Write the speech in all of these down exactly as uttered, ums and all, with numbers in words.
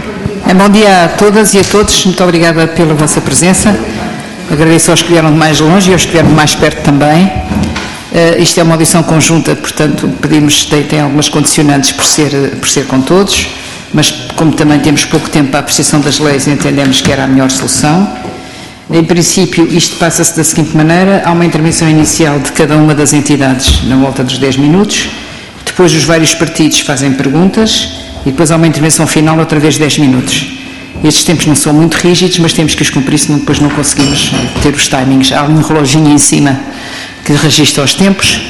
Bom dia a todas e a todos, muito obrigada pela vossa presença. Agradeço aos que vieram de mais longe e aos que vieram de mais perto também. Uh, isto é uma audição conjunta, portanto, pedimos, tem, tem algumas condicionantes por ser, por ser com todos, mas como também temos pouco tempo para a apreciação das leis, entendemos que era a melhor solução. Em princípio, isto passa-se da seguinte maneira: há uma intervenção inicial de cada uma das entidades na volta dos dez minutos, depois os vários partidos fazem perguntas e depois há uma intervenção final outra vez de dez minutos. Estes tempos não são muito rígidos, mas temos que os cumprir, senão depois não conseguimos ter os timings. Há um reloginho em cima que registra os tempos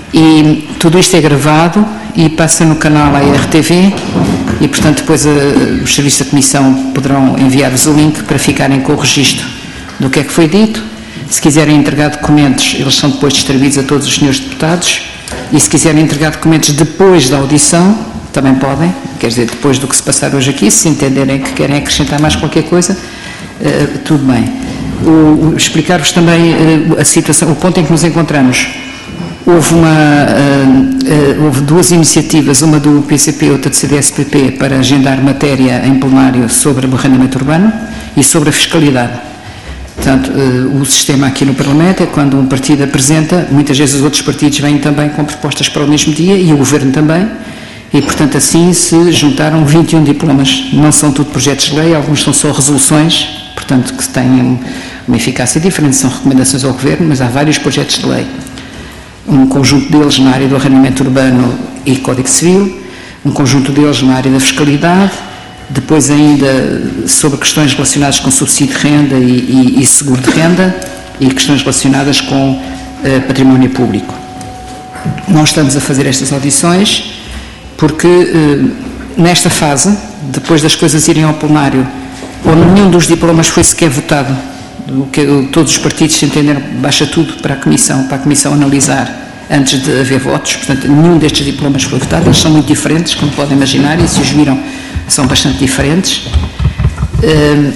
e tudo isto é gravado e passa no canal A R T V e, portanto, depois a, os serviços da Comissão poderão enviar-vos o link para ficarem com o registro do que é que foi dito. Se quiserem entregar documentos, eles são depois distribuídos a todos os senhores deputados, e se quiserem entregar documentos depois da audição, também podem, quer dizer, depois do que se passar hoje aqui, se entenderem que querem acrescentar mais qualquer coisa, uh, tudo bem. O, o, explicar-vos também uh, a situação, o ponto em que nos encontramos. Houve, uma, uh, uh, houve duas iniciativas, uma do P C P e outra do C D S P P, para agendar matéria em plenário sobre o arrendamento urbano e sobre a fiscalidade. Portanto, uh, o sistema aqui no Parlamento é quando um partido apresenta, muitas vezes os outros partidos vêm também com propostas para o mesmo dia e o Governo também. E, portanto, assim se juntaram vinte e um diplomas. Não são tudo projetos de lei, alguns são só resoluções, portanto, que têm uma eficácia diferente, são recomendações ao Governo, mas há vários projetos de lei. Um conjunto deles na área do arrendamento urbano e Código Civil, um conjunto deles na área da fiscalidade, depois ainda sobre questões relacionadas com subsídio de renda e, e, e seguro de renda e questões relacionadas com uh, património público. Nós estamos a fazer estas audições porque, eh, nesta fase, depois das coisas irem ao plenário, onde nenhum dos diplomas foi sequer votado, o que todos os partidos se entenderam, baixa tudo para a Comissão, para a Comissão analisar antes de haver votos, portanto, nenhum destes diplomas foi votado, eles são muito diferentes, como podem imaginar, e se os viram, são bastante diferentes. Eh,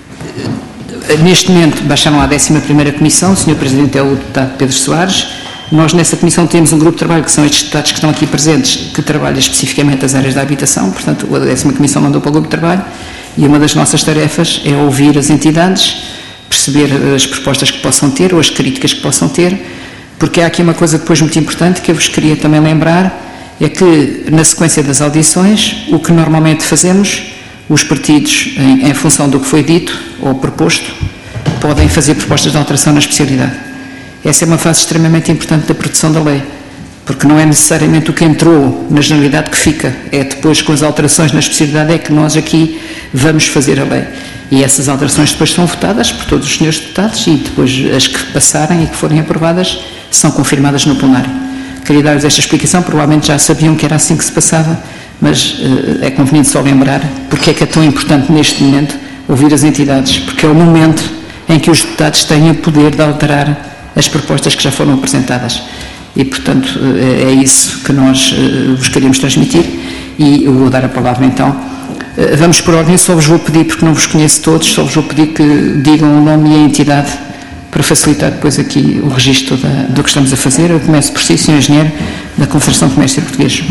neste momento, baixaram à décima primeira Comissão, o senhor Presidente é o deputado Pedro Soares. Nós, nessa Comissão, temos um grupo de trabalho, que são estes deputados que estão aqui presentes, que trabalha especificamente as áreas da habitação, portanto, a décima Comissão mandou para o grupo de trabalho, e uma das nossas tarefas é ouvir as entidades, perceber as propostas que possam ter, ou as críticas que possam ter, porque há aqui uma coisa depois muito importante que eu vos queria também lembrar, é que, na sequência das audições, o que normalmente fazemos, os partidos, em, em função do que foi dito ou proposto, podem fazer propostas de alteração na especialidade. Essa é uma fase extremamente importante da produção da lei, porque não é necessariamente o que entrou na generalidade que fica, é depois com as alterações na especialidade é que nós aqui vamos fazer a lei. E essas alterações depois são votadas por todos os senhores deputados e depois as que passarem e que forem aprovadas são confirmadas no plenário. Queria dar-vos esta explicação, provavelmente já sabiam que era assim que se passava, mas uh, é conveniente só lembrar porque é que é tão importante neste momento ouvir as entidades, porque é o momento em que os deputados têm o poder de alterar as propostas que já foram apresentadas e, portanto, é isso que nós vos queríamos transmitir e eu vou dar a palavra então. Vamos por ordem, só vos vou pedir, porque não vos conheço todos, só vos vou pedir que digam o nome e a entidade para facilitar depois aqui o registro da, do que estamos a fazer. Eu começo por si, senhor Engenheiro da Confederação de Comércio Português.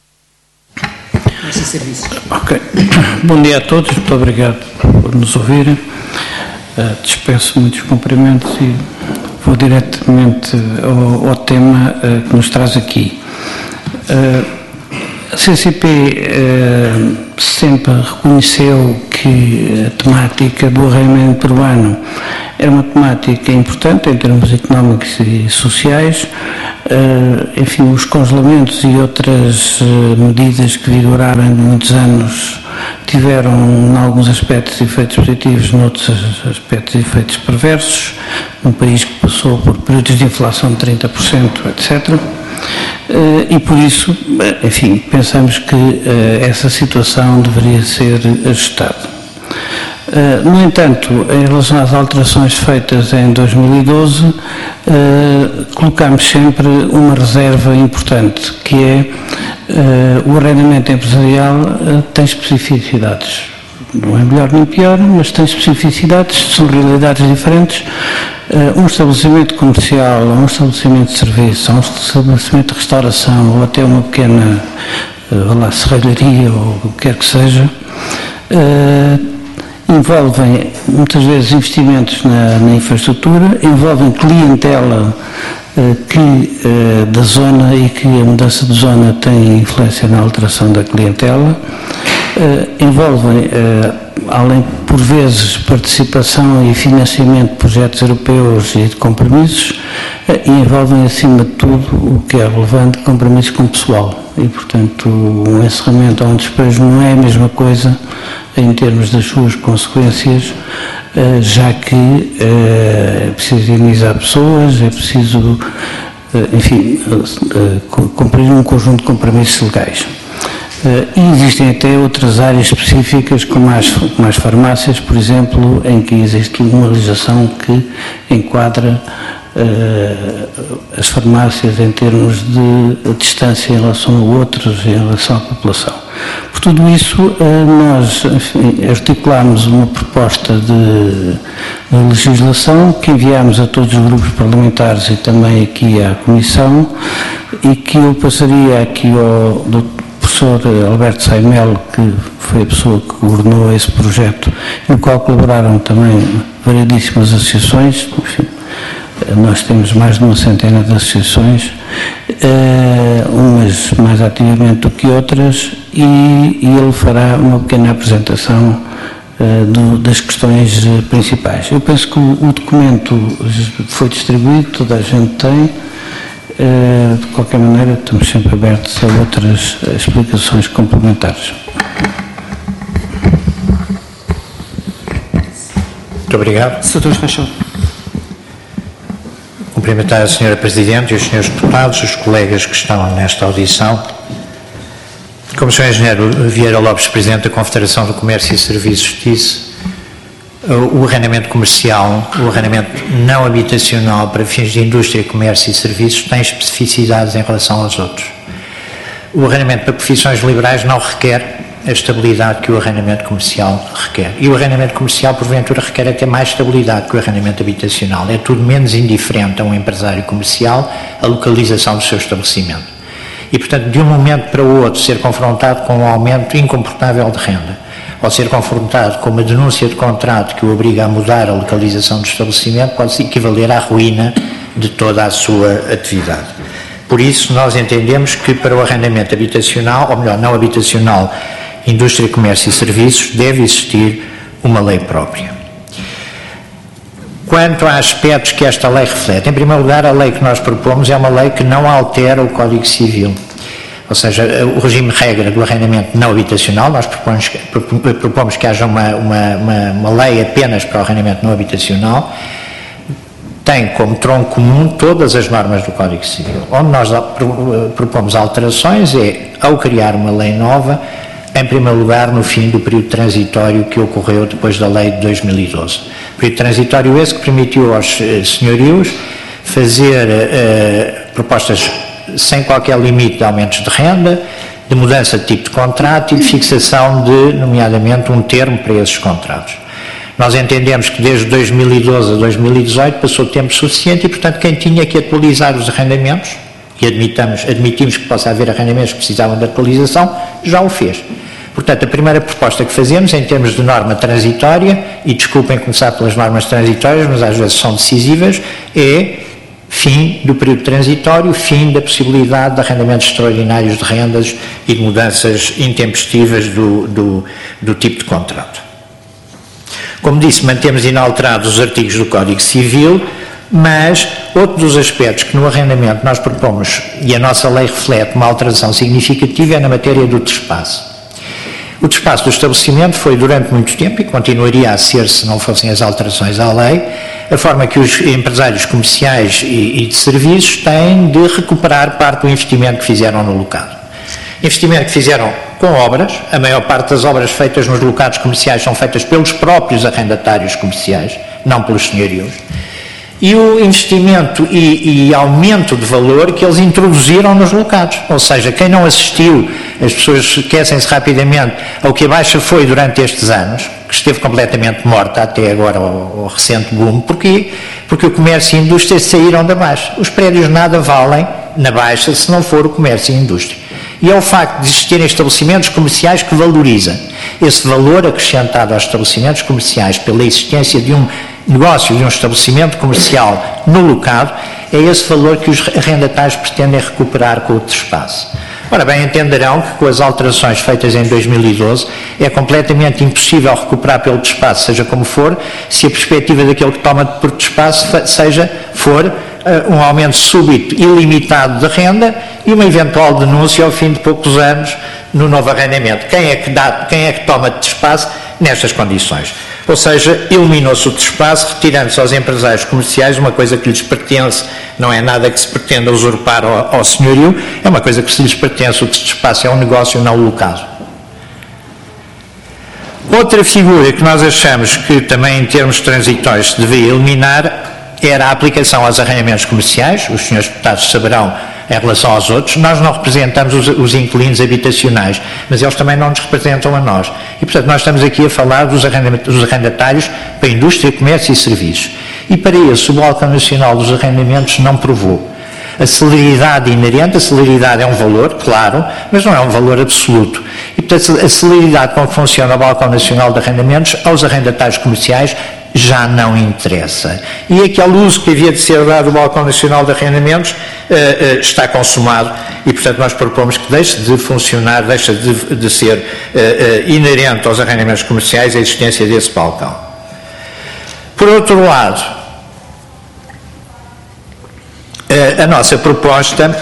Ok. Bom dia a todos, muito obrigado por nos ouvirem. Uh, dispenso muitos cumprimentos e vou diretamente ao, ao tema uh, que nos traz aqui. Uh, a C C P uh, sempre reconheceu que a temática do arrendamento urbano era uma temática importante em termos económicos e sociais. Uh, enfim, os congelamentos e outras uh, medidas que vigoraram durante muitos anos tiveram, em alguns aspectos, efeitos positivos, noutros aspectos, efeitos perversos. Um país que passou por períodos de inflação de trinta por cento, etcétera. E por isso, enfim, pensamos que essa situação deveria ser ajustada. No entanto, em relação às alterações feitas em dois mil e doze, colocamos sempre uma reserva importante, que é o arrendamento empresarial tem especificidades. Não é melhor nem pior, mas tem especificidades, são realidades diferentes. Um estabelecimento comercial, um estabelecimento de serviço, um estabelecimento de restauração ou até uma pequena lá, serralharia ou o que quer que seja, Uh, envolvem muitas vezes investimentos na, na infraestrutura, envolvem clientela uh, que, uh, da zona e que a mudança de zona tem influência na alteração da clientela, uh, envolvem, uh, além por vezes, participação e financiamento de projetos europeus e de compromissos, uh, e envolvem acima de tudo o que é relevante, compromissos com o pessoal. E, portanto, um encerramento ou um despejo não é a mesma coisa em termos das suas consequências, já que é preciso indemnizar pessoas, é preciso, enfim, cumprir um conjunto de compromissos legais. E existem até outras áreas específicas, como as, como as farmácias, por exemplo, em que existe uma legislação que enquadra as farmácias em termos de distância em relação a outros, em relação à população. Por tudo isso, nós, enfim, articulámos uma proposta de, de legislação que enviámos a todos os grupos parlamentares e também aqui à Comissão, e que eu passaria aqui ao do professor Alberto Saimel, que foi a pessoa que coordenou esse projeto, no qual colaboraram também variedíssimas associações. Enfim, nós temos mais de uma centena de associações, uh, umas mais ativamente do que outras, e, e ele fará uma pequena apresentação uh, do, das questões uh, principais. Eu penso que o, o documento foi distribuído, toda a gente tem, uh, de qualquer maneira estamos sempre abertos a outras uh, explicações complementares. Muito obrigado. doutor Fachou. Cumprimentar a senhora Presidente e os senhores deputados, os colegas que estão nesta audição. Como o senhor Engenheiro Vieira Lopes, Presidente da Confederação do Comércio e Serviços, disse, o arrendamento comercial, o arrendamento não habitacional para fins de indústria, comércio e serviços tem especificidades em relação aos outros. O arrendamento para profissões liberais não requer a estabilidade que o arrendamento comercial requer. E o arrendamento comercial, porventura, requer até mais estabilidade que o arrendamento habitacional. É tudo menos indiferente a um empresário comercial a localização do seu estabelecimento. E, portanto, de um momento para o outro, ser confrontado com um aumento incomportável de renda, ou ser confrontado com uma denúncia de contrato que o obriga a mudar a localização do estabelecimento, pode equivaler à ruína de toda a sua atividade. Por isso, nós entendemos que para o arrendamento habitacional, ou melhor, não habitacional, indústria, comércio e serviços, deve existir uma lei própria. Quanto a aspectos que esta lei reflete, em primeiro lugar, a lei que nós propomos é uma lei que não altera o Código Civil, ou seja, o regime de regra do arrendamento não habitacional. Nós propomos, propomos que haja uma, uma, uma, uma lei apenas para o arrendamento não habitacional, tem como tronco comum todas as normas do Código Civil. Onde nós propomos alterações é, ao criar uma lei nova, em primeiro lugar, no fim do período transitório que ocorreu depois da lei de dois mil e doze. Período transitório esse que permitiu aos uh, senhorios fazer uh, propostas sem qualquer limite de aumentos de renda, de mudança de tipo de contrato e de fixação de, nomeadamente, um termo para esses contratos. Nós entendemos que desde dois mil e doze a dois mil e dezoito passou tempo suficiente e, portanto, quem tinha que atualizar os arrendamentos, e admitamos, admitimos que possa haver arrendamentos que precisavam de atualização, já o fez. Portanto, a primeira proposta que fazemos, em termos de norma transitória, e desculpem começar pelas normas transitórias, mas às vezes são decisivas, é fim do período transitório, fim da possibilidade de arrendamentos extraordinários de rendas e de mudanças intempestivas do, do, do tipo de contrato. Como disse, mantemos inalterados os artigos do Código Civil, mas outro dos aspectos que no arrendamento nós propomos, e a nossa lei reflete uma alteração significativa, é na matéria do despaço. O despaço do estabelecimento foi durante muito tempo, e continuaria a ser se não fossem as alterações à lei, a forma que os empresários comerciais e, e de serviços têm de recuperar parte do investimento que fizeram no locado. Investimento que fizeram com obras, a maior parte das obras feitas nos locados comerciais são feitas pelos próprios arrendatários comerciais, não pelos senhorios, e o investimento e, e aumento de valor que eles introduziram nos locados. Ou seja, quem não assistiu, as pessoas esquecem-se rapidamente ao que a Baixa foi durante estes anos, que esteve completamente morta até agora ao, ao recente boom. Porquê? Porque o comércio e a indústria saíram da Baixa. Os prédios nada valem na Baixa se não for o comércio e a indústria. E é o facto de existirem estabelecimentos comerciais que valoriza esse valor acrescentado aos estabelecimentos comerciais pela existência de um negócio, de um estabelecimento comercial no locado, é esse valor que os arrendatários pretendem recuperar com o trespasse. Ora bem, entenderão que com as alterações feitas em dois mil e doze é completamente impossível recuperar pelo trespasse, seja como for, se a perspectiva daquele que toma por trespasse seja, for uh, um aumento súbito e ilimitado de renda e uma eventual denúncia ao fim de poucos anos no novo arrendamento. Quem é que, dá, quem é que toma de trespasse nestas condições? Ou seja, eliminou-se o trespasse, retirando-se aos empresários comerciais uma coisa que lhes pertence, não é nada que se pretenda usurpar ao, ao senhorio, é uma coisa que se lhes pertence, o trespasse é um negócio não locado. Outra figura que nós achamos que também em termos transitórios se devia eliminar era a aplicação aos arrendamentos comerciais. Os senhores deputados saberão em relação aos outros, nós não representamos os, os inquilinos habitacionais, mas eles também não nos representam a nós. E, portanto, nós estamos aqui a falar dos arrendatários para a indústria, comércio e serviços. E, para isso, o Balcão Nacional dos Arrendamentos não provou. A celeridade inerente, a celeridade é um valor, claro, mas não é um valor absoluto. E, portanto, a celeridade com que funciona o Balcão Nacional de Arrendamentos aos arrendatários comerciais já não interessa. E aquele uso que havia de ser dado ao Balcão Nacional de Arrendamentos uh, uh, está consumado e, portanto, nós propomos que deixe de funcionar, deixe de, de ser uh, uh, inerente aos arrendamentos comerciais a existência desse balcão. Por outro lado, uh, a nossa proposta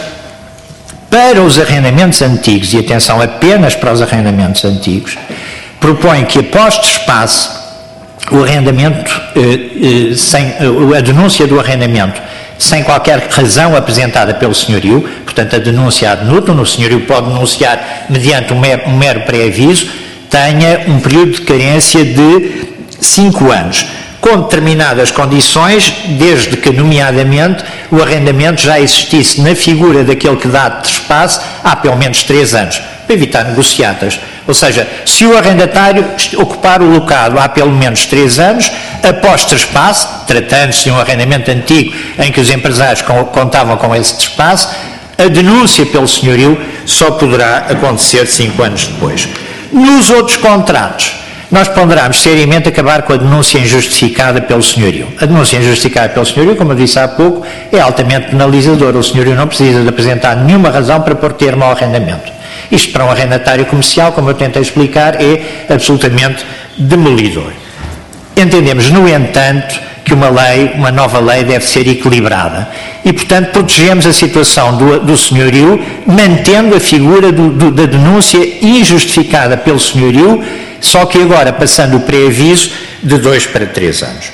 para os arrendamentos antigos, e atenção, apenas para os arrendamentos antigos, propõe que após trespasse o arrendamento, eh, eh, sem, a denúncia do arrendamento sem qualquer razão apresentada pelo senhorio, portanto a denúncia ad nutum, o senhorio pode denunciar mediante um mero, um mero pré-aviso, tenha um período de carência de cinco anos, com determinadas condições, desde que, nomeadamente, o arrendamento já existisse na figura daquele que dá de trespasse há pelo menos três anos, para evitar negociatas. Ou seja, se o arrendatário ocupar o locado há pelo menos três anos, após trespasse, tratando-se de um arrendamento antigo em que os empresários contavam com esse trespasse, a denúncia pelo senhorio só poderá acontecer cinco anos depois. Nos outros contratos, nós ponderamos seriamente acabar com a denúncia injustificada pelo senhorio. A denúncia injustificada pelo senhorio, como eu disse há pouco, é altamente penalizadora. O senhorio não precisa de apresentar nenhuma razão para pôr termo ao arrendamento. Isto para um arrendatário comercial, como eu tentei explicar, é absolutamente demolidor. Entendemos, no entanto, que uma lei, uma nova lei deve ser equilibrada e, portanto, protegemos a situação do, do senhorio, mantendo a figura do, do, da denúncia injustificada pelo senhorio, só que agora passando o pré-aviso de dois para três anos.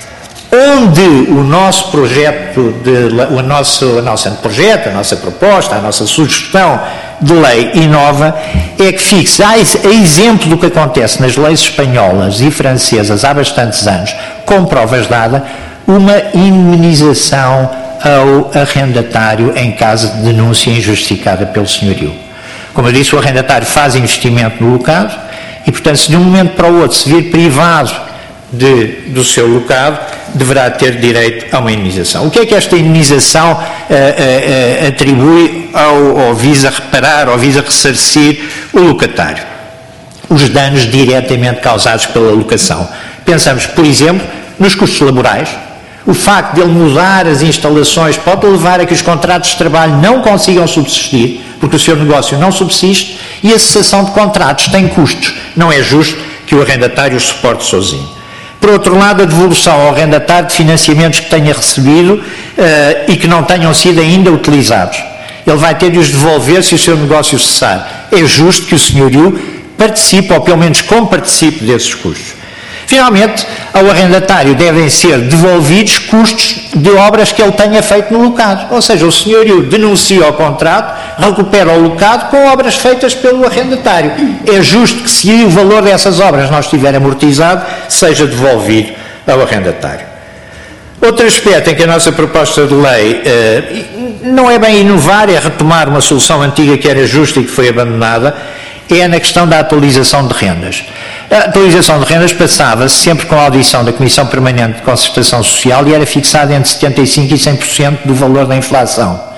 Onde o nosso projeto, de, o nosso, o nosso anteprojeto, a nossa proposta, a nossa sugestão de lei inova, é que fixe, a exemplo do que acontece nas leis espanholas e francesas há bastantes anos, com provas dadas, uma indemnização ao arrendatário em caso de denúncia injustificada pelo senhorio. Como eu disse, o arrendatário faz investimento no locado e, portanto, se de um momento para o outro se vir privado de, do seu locado, deverá ter direito a uma indemnização. O que é que esta indemnização uh, uh, uh, atribui ao, ou visa reparar, ou visa ressarcir o locatário? Os danos diretamente causados pela locação. Pensamos, por exemplo, nos custos laborais. O facto de ele mudar as instalações pode levar a que os contratos de trabalho não consigam subsistir, porque o seu negócio não subsiste, e a cessação de contratos tem custos. Não é justo que o arrendatário os suporte sozinho. Por outro lado, a devolução ao arrendatário de financiamentos que tenha recebido uh, e que não tenham sido ainda utilizados. Ele vai ter de os devolver se o seu negócio cessar. É justo que o senhorio participe, ou pelo menos comparticipe desses custos. Finalmente, ao arrendatário devem ser devolvidos custos de obras que ele tenha feito no locado. Ou seja, o senhorio denuncia o contrato, recupera o locado com obras feitas pelo arrendatário. É justo que, se o valor dessas obras não estiver amortizado, seja devolvido ao arrendatário. Outro aspecto em que a nossa proposta de lei eh, não é bem inovar, é retomar uma solução antiga que era justa e que foi abandonada, é na questão da atualização de rendas. A atualização de rendas passava-se sempre com a audição da Comissão Permanente de Concertação Social e era fixada entre setenta e cinco por cento e cem por cento do valor da inflação.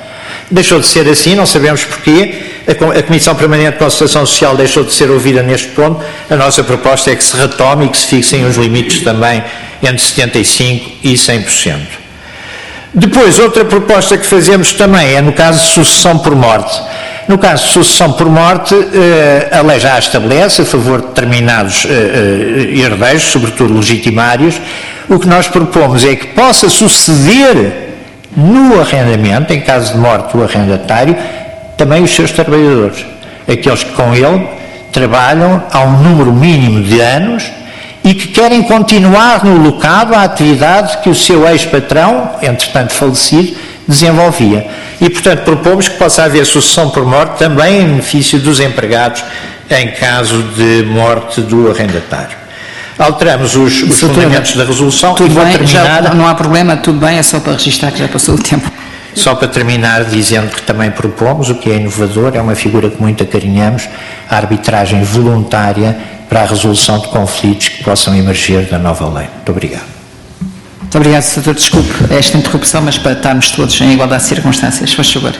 Deixou de ser assim, não sabemos porquê. A Comissão Permanente de Concertação Social deixou de ser ouvida neste ponto. A nossa proposta é que se retome e que se fixem os limites também entre setenta e cinco por cento e cem por cento. Depois, outra proposta que fazemos também é no caso de sucessão por morte. No caso de sucessão por morte, a lei já a estabelece a favor de determinados herdeiros, sobretudo legitimários. O que nós propomos é que possa suceder no arrendamento, em caso de morte do arrendatário, também os seus trabalhadores, aqueles que com ele trabalham há um número mínimo de anos e que querem continuar no locado a atividade que o seu ex-patrão, entretanto falecido, desenvolvia. E, portanto, propomos que possa haver sucessão por morte também em benefício dos empregados em caso de morte do arrendatário. Alteramos os, os fundamentos da resolução tudo e vou bem, terminar... Já, não há problema, tudo bem, é só para registrar que já passou o tempo. Só para terminar dizendo que também propomos, o que é inovador, é uma figura que muito acarinhamos, a arbitragem voluntária para a resolução de conflitos que possam emergir da nova lei. Muito obrigado. Muito obrigado, senador. Desculpe esta interrupção, mas para estarmos todos em igualdade de circunstâncias. Faz favor.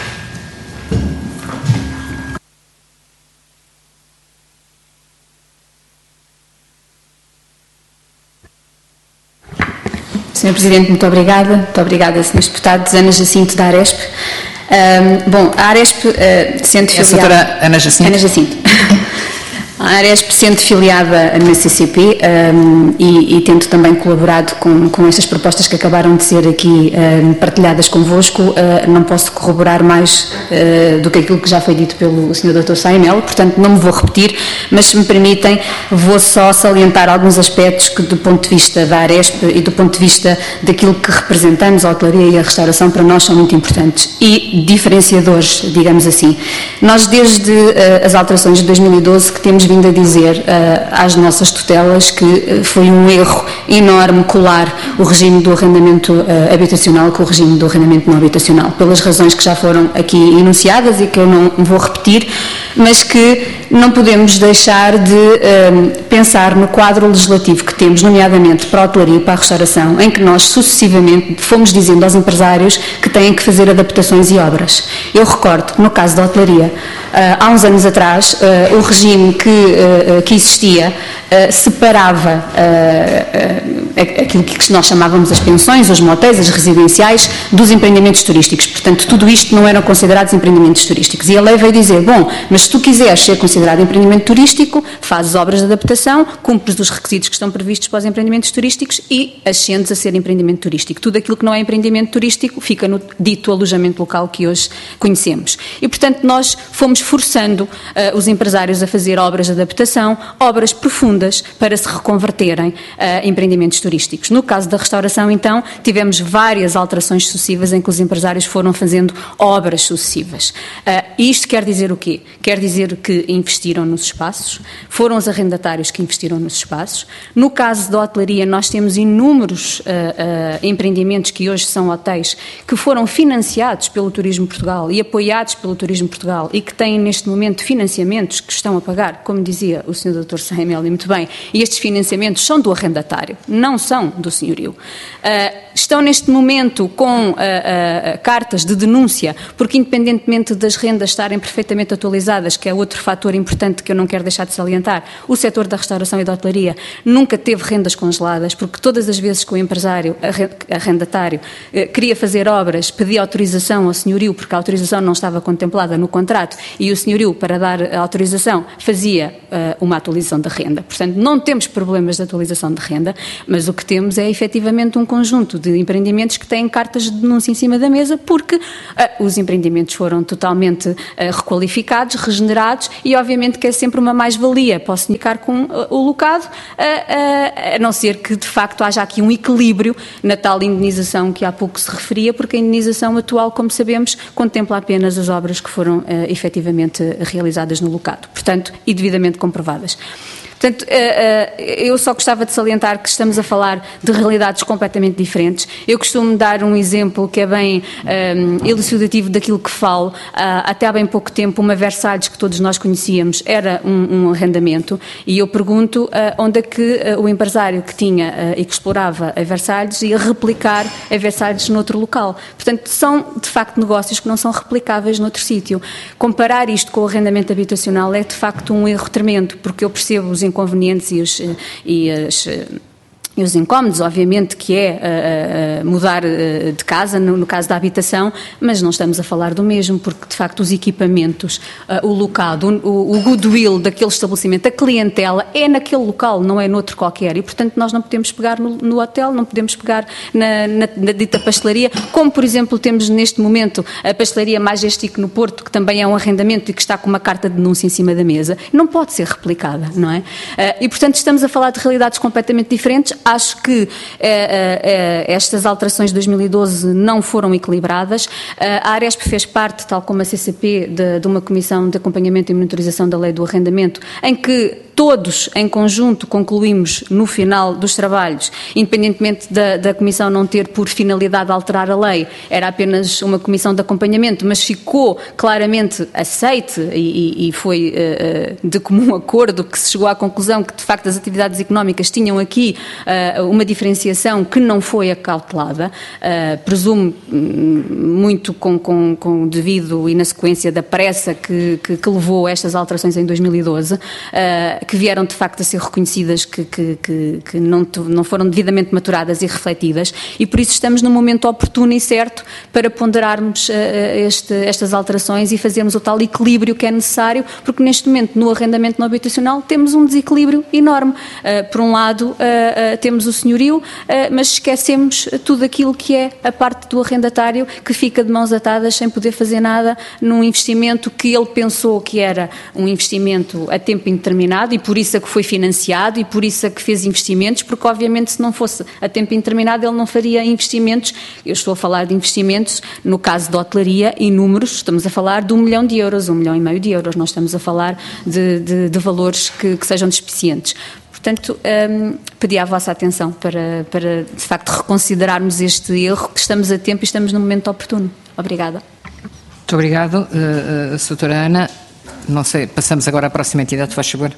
senhor Presidente, muito obrigada. Muito obrigada, senhores Deputados. Ana Jacinto, da Aresp. Um, bom, a Aresp, uh, sendo filiada... A senhora Ana Jacinto? Ana Jacinto. A Aresp, sendo filiada na C C P um, e, e tendo também colaborado com, com estas propostas que acabaram de ser aqui um, partilhadas convosco, uh, não posso corroborar mais uh, do que aquilo que já foi dito pelo senhor doutor Saimel, portanto não me vou repetir, mas se me permitem vou só salientar alguns aspectos que do ponto de vista da Aresp e do ponto de vista daquilo que representamos, a hotelaria e a restauração, para nós são muito importantes e diferenciadores, digamos assim. Nós desde uh, as alterações de dois mil e doze que temos vindo a dizer uh, às nossas tutelas que uh, foi um erro enorme colar o regime do arrendamento uh, habitacional com o regime do arrendamento não habitacional, pelas razões que já foram aqui enunciadas e que eu não vou repetir, mas que não podemos deixar de uh, pensar no quadro legislativo que temos, nomeadamente para a hotelaria e para a restauração, em que nós sucessivamente fomos dizendo aos empresários que têm que fazer adaptações e obras. Eu recordo que no caso da hotelaria, uh, há uns anos atrás, uh, o regime que Uh, que existia uh, separava uh, uh, aquilo que nós chamávamos as pensões, os motéis, as residenciais, dos empreendimentos turísticos. Portanto, tudo isto não eram considerados empreendimentos turísticos. E a lei veio dizer, bom, mas se tu quiseres ser considerado empreendimento turístico, fazes obras de adaptação, cumpres os requisitos que estão previstos para os empreendimentos turísticos e ascendes a ser empreendimento turístico. Tudo aquilo que não é empreendimento turístico fica no dito alojamento local que hoje conhecemos. E, portanto, nós fomos forçando uh, os empresários a fazer obras de adaptação, obras profundas para se reconverterem a uh, empreendimentos turísticos. No caso da restauração, então, tivemos várias alterações sucessivas em que os empresários foram fazendo obras sucessivas. Uh, isto quer dizer o quê? Quer dizer que investiram nos espaços, foram os arrendatários que investiram nos espaços. No caso da hotelaria, nós temos inúmeros uh, uh, empreendimentos que hoje são hotéis que foram financiados pelo Turismo Portugal e apoiados pelo Turismo Portugal e que têm neste momento financiamentos que estão a pagar, como dizia o senhor doutor Saimel, e muito bem, e estes financiamentos são do arrendatário, não são do senhorio. Uh, estão neste momento com uh, uh, cartas de denúncia, porque independentemente das rendas estarem perfeitamente atualizadas, que é outro fator importante que eu não quero deixar de salientar, o setor da restauração e da hotelaria nunca teve rendas congeladas, porque todas as vezes que o empresário, arrendatário, uh, queria fazer obras, pedia autorização ao senhorio, porque a autorização não estava contemplada no contrato, e o senhorio, para dar a autorização, fazia uh, uma atualização da renda. Portanto, não temos problemas de atualização de renda, mas o que temos é efetivamente um conjunto de empreendimentos que têm cartas de denúncia em cima da mesa, porque uh, os empreendimentos foram totalmente uh, requalificados, regenerados, e obviamente que é sempre uma mais-valia, posso indicar com uh, o locado, uh, uh, a não ser que de facto haja aqui um equilíbrio na tal indenização que há pouco se referia, porque a indenização atual, como sabemos, contempla apenas as obras que foram uh, efetivamente realizadas no locado, portanto, e devidamente comprovadas. Portanto, eu só gostava de salientar que estamos a falar de realidades completamente diferentes. Eu costumo dar um exemplo que é bem um, elucidativo daquilo que falo. Uh, até há bem pouco tempo, uma Versalhes que todos nós conhecíamos era um, um arrendamento, e eu pergunto uh, onde é que uh, o empresário que tinha uh, e que explorava a Versalhes ia replicar a Versalhes noutro local. Portanto, são de facto negócios que não são replicáveis noutro sítio. Comparar isto com o arrendamento habitacional é de facto um erro tremendo, porque eu percebo os inconvenientes e, os, e as... E os incómodos, obviamente, que é uh, uh, mudar uh, de casa, no, no caso da habitação, mas não estamos a falar do mesmo, porque, de facto, os equipamentos, uh, o local, o, o goodwill daquele estabelecimento, a clientela, é naquele local, não é noutro qualquer. E, portanto, nós não podemos pegar no, no hotel, não podemos pegar na, na, na dita pastelaria, como, por exemplo, temos neste momento a pastelaria Majestic no Porto, que também é um arrendamento e que está com uma carta de denúncia em cima da mesa. Não pode ser replicada, não é? Uh, e, portanto, estamos a falar de realidades completamente diferentes. Acho que eh, eh, estas alterações de dois mil e doze não foram equilibradas. Eh, a Aresp fez parte, tal como a C C P, de, de uma comissão de acompanhamento e monitorização da lei do arrendamento, em que todos, em conjunto, concluímos no final dos trabalhos, independentemente da, da Comissão não ter por finalidade alterar a lei, era apenas uma comissão de acompanhamento, mas ficou claramente aceite e, e foi uh, de comum acordo que se chegou à conclusão que, de facto, as atividades económicas tinham aqui uh, uma diferenciação que não foi acautelada, uh, presumo muito com, com, com devido e na sequência da pressa que, que, que levou a estas alterações em dois mil e doze, uh, que vieram de facto a ser reconhecidas, que, que, que, que não, não foram devidamente maturadas e refletidas, e por isso estamos no momento oportuno e certo para ponderarmos uh, este, estas alterações e fazermos o tal equilíbrio que é necessário, porque neste momento no arrendamento não habitacional temos um desequilíbrio enorme. Uh, por um lado uh, uh, temos o senhorio, uh, mas esquecemos tudo aquilo que é a parte do arrendatário que fica de mãos atadas sem poder fazer nada num investimento que ele pensou que era um investimento a tempo indeterminado, e por isso é que foi financiado e por isso é que fez investimentos, porque obviamente se não fosse a tempo indeterminado ele não faria investimentos. Eu estou a falar de investimentos, no caso da hotelaria, em números, estamos a falar de um milhão de euros, um milhão e meio de euros, não estamos a falar de, de, de valores que, que sejam despicientes. Portanto, um, pedi à vossa atenção para, para, de facto, reconsiderarmos este erro, que estamos a tempo e estamos no momento oportuno. Obrigada. Muito obrigado, uh, uh, doutora Ana. Não sei, passamos agora à próxima entidade, faz favor.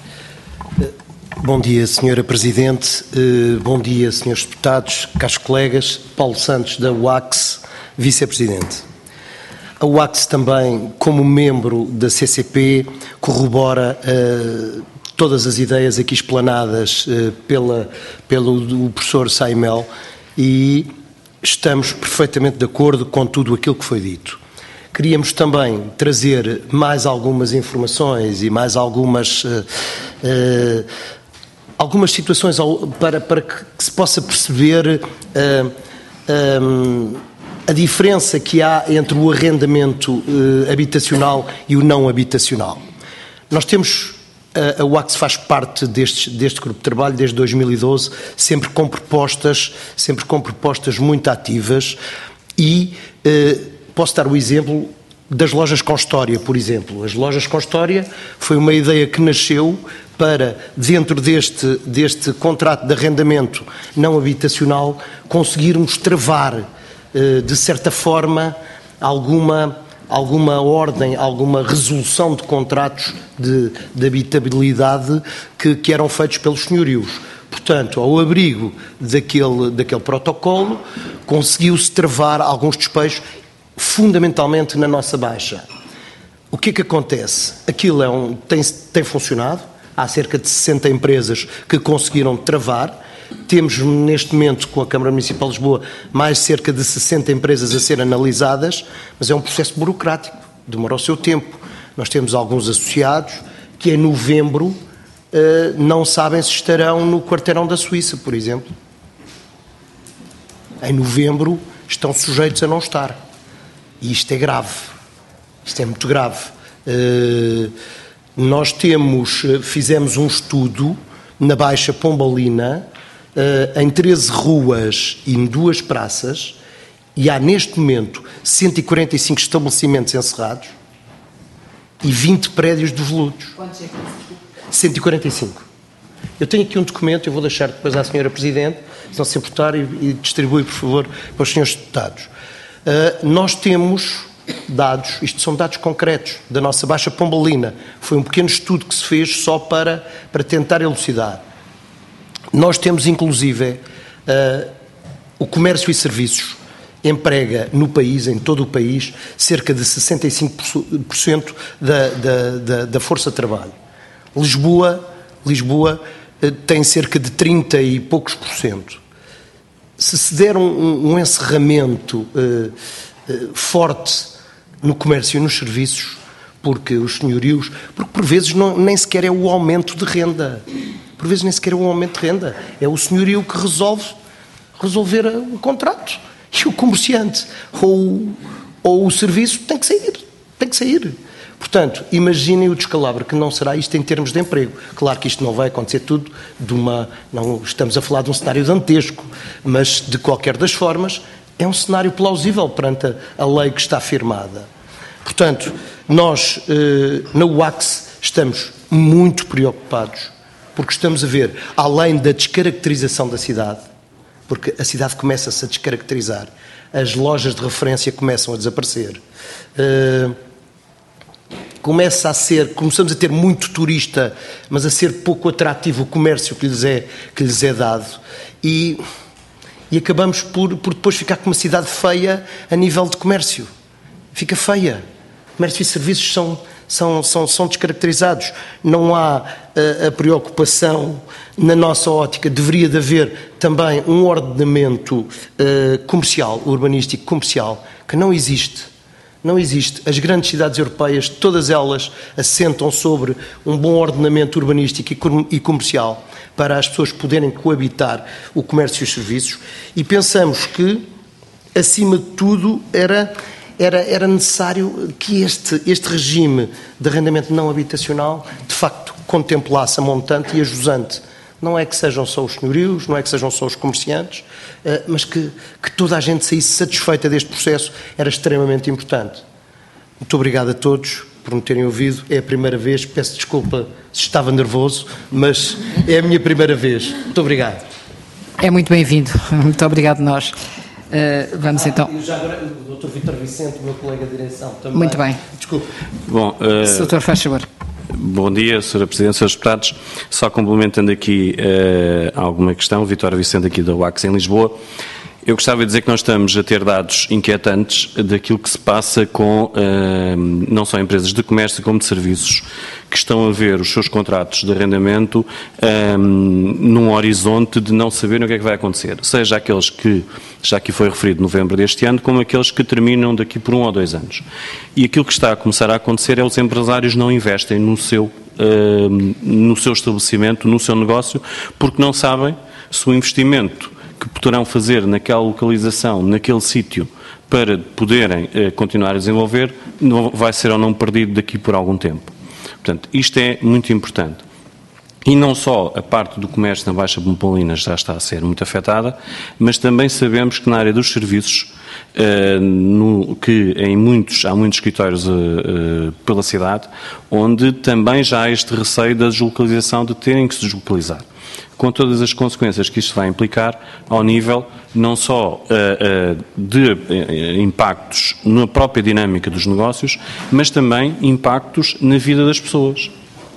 Bom dia, senhora Presidente, bom dia, senhores deputados, caros colegas. Paulo Santos, da U A C S, Vice-Presidente. A U A C S também, como membro da C C P, corrobora uh, todas as ideias aqui explanadas uh, pela, pelo professor Saimel, e estamos perfeitamente de acordo com tudo aquilo que foi dito. Queríamos também trazer mais algumas informações e mais algumas... Uh, uh, algumas situações para, para que, que se possa perceber uh, um, a diferença que há entre o arrendamento uh, habitacional e o não habitacional. Nós temos, uh, a U A C S faz parte deste, deste grupo de trabalho desde dois mil e doze, sempre com propostas, sempre com propostas muito ativas, e uh, posso dar o exemplo das lojas com história, por exemplo. As lojas com história foi uma ideia que nasceu para, dentro deste, deste contrato de arrendamento não habitacional, conseguirmos travar, de certa forma, alguma, alguma ordem, alguma resolução de contratos de, de habitabilidade que, que eram feitos pelos senhorios. Portanto, ao abrigo daquele, daquele protocolo, conseguiu-se travar alguns despejos, fundamentalmente na nossa Baixa. O que é que acontece? Aquilo é um, tem, tem funcionado. Há cerca de sessenta empresas que conseguiram travar. Temos, neste momento, com a Câmara Municipal de Lisboa, mais cerca de sessenta empresas a ser analisadas, mas é um processo burocrático, demora o seu tempo. Nós temos alguns associados que, em novembro, eh, não sabem se estarão no quarteirão da Suíça, por exemplo. Em novembro, estão sujeitos a não estar. E isto é grave. Isto é muito grave. Uh, nós temos, fizemos um estudo na Baixa Pombalina, uh, em treze ruas e em duas praças, e há neste momento cento e quarenta e cinco estabelecimentos encerrados e vinte prédios devolutos. Quantos é que cento e quarenta e cinco. Eu tenho aqui um documento, eu vou deixar depois à senhora Presidente, se não se importar, e, e distribui, por favor, para os senhores deputados. Uh, nós temos dados, isto são dados concretos, da nossa Baixa Pombalina. Foi um pequeno estudo que se fez só para, para tentar elucidar. Nós temos, inclusive, uh, o comércio e serviços emprega no país, em todo o país, cerca de sessenta e cinco por cento da, da, da, da força de trabalho. Lisboa, Lisboa uh, tem cerca de trinta e poucos por cento. Se se der um, um encerramento uh, uh, forte no comércio e nos serviços, porque os senhorios, porque por vezes não, nem sequer é o aumento de renda, por vezes nem sequer é o aumento de renda, é o senhorio que resolve resolver o contrato, e o comerciante ou, ou o serviço tem que sair, tem que sair. Portanto, imaginem o descalabro que não será isto em termos de emprego. Claro que isto não vai acontecer tudo de uma... Não estamos a falar de um cenário dantesco, mas de qualquer das formas é um cenário plausível perante a, a lei que está firmada. Portanto, nós eh, na U A C S estamos muito preocupados porque estamos a ver, além da descaracterização da cidade, porque a cidade começa-se a descaracterizar, as lojas de referência começam a desaparecer, uh, começa a ser, começamos a ter muito turista, mas a ser pouco atrativo o comércio que lhes é, que lhes é dado, e, e acabamos por, por depois ficar com uma cidade feia a nível de comércio. Fica feia. Comércio e serviços são, são, são, são descaracterizados. Não há a, a preocupação, na nossa ótica, deveria de haver também um ordenamento uh, comercial, urbanístico comercial, que não existe. Não existe. As grandes cidades europeias, todas elas assentam sobre um bom ordenamento urbanístico e comercial para as pessoas poderem coabitar o comércio e os serviços, e pensamos que, acima de tudo, era, era, era necessário que este, este regime de arrendamento não habitacional, de facto, contemplasse a montante e a jusante. Não é que sejam só os senhorios, não é que sejam só os comerciantes, mas que, que toda a gente saísse satisfeita deste processo era extremamente importante. Muito obrigado a todos por me terem ouvido. É a primeira vez, peço desculpa se estava nervoso, mas é a minha primeira vez. Muito obrigado. É muito bem-vindo. Muito obrigado nós. Uh, vamos ah, então... E já agora o doutor Vítor Vicente, o meu colega de direção, também. Muito bem. Desculpe. Bom, uh... doutor, faz favor. Bom dia, senhora Presidente, senhores deputados. Só complementando aqui uh, alguma questão, Vítor Vicente aqui da U A C S em Lisboa. Eu gostava de dizer que nós estamos a ter dados inquietantes daquilo que se passa com uh, não só empresas de comércio como de serviços que estão a ver os seus contratos de arrendamento um, num horizonte de não saberem o que é que vai acontecer. Seja aqueles que, já aqui foi referido, novembro deste ano, como aqueles que terminam daqui por um ou dois anos. E aquilo que está a começar a acontecer é os empresários não investem no seu, uh, no seu estabelecimento, no seu negócio, porque não sabem se o investimento que poderão fazer naquela localização, naquele sítio, para poderem eh, continuar a desenvolver, não, vai ser ou não perdido daqui por algum tempo. Portanto, isto é muito importante. E não só a parte do comércio na Baixa Pombalina já está a ser muito afetada, mas também sabemos que na área dos serviços, eh, no, que em muitos, há muitos escritórios eh, eh, pela cidade, onde também já há este receio da deslocalização, de terem que se deslocalizar, com todas as consequências que isto vai implicar ao nível não só uh, uh, de uh, impactos na própria dinâmica dos negócios, mas também impactos na vida das pessoas,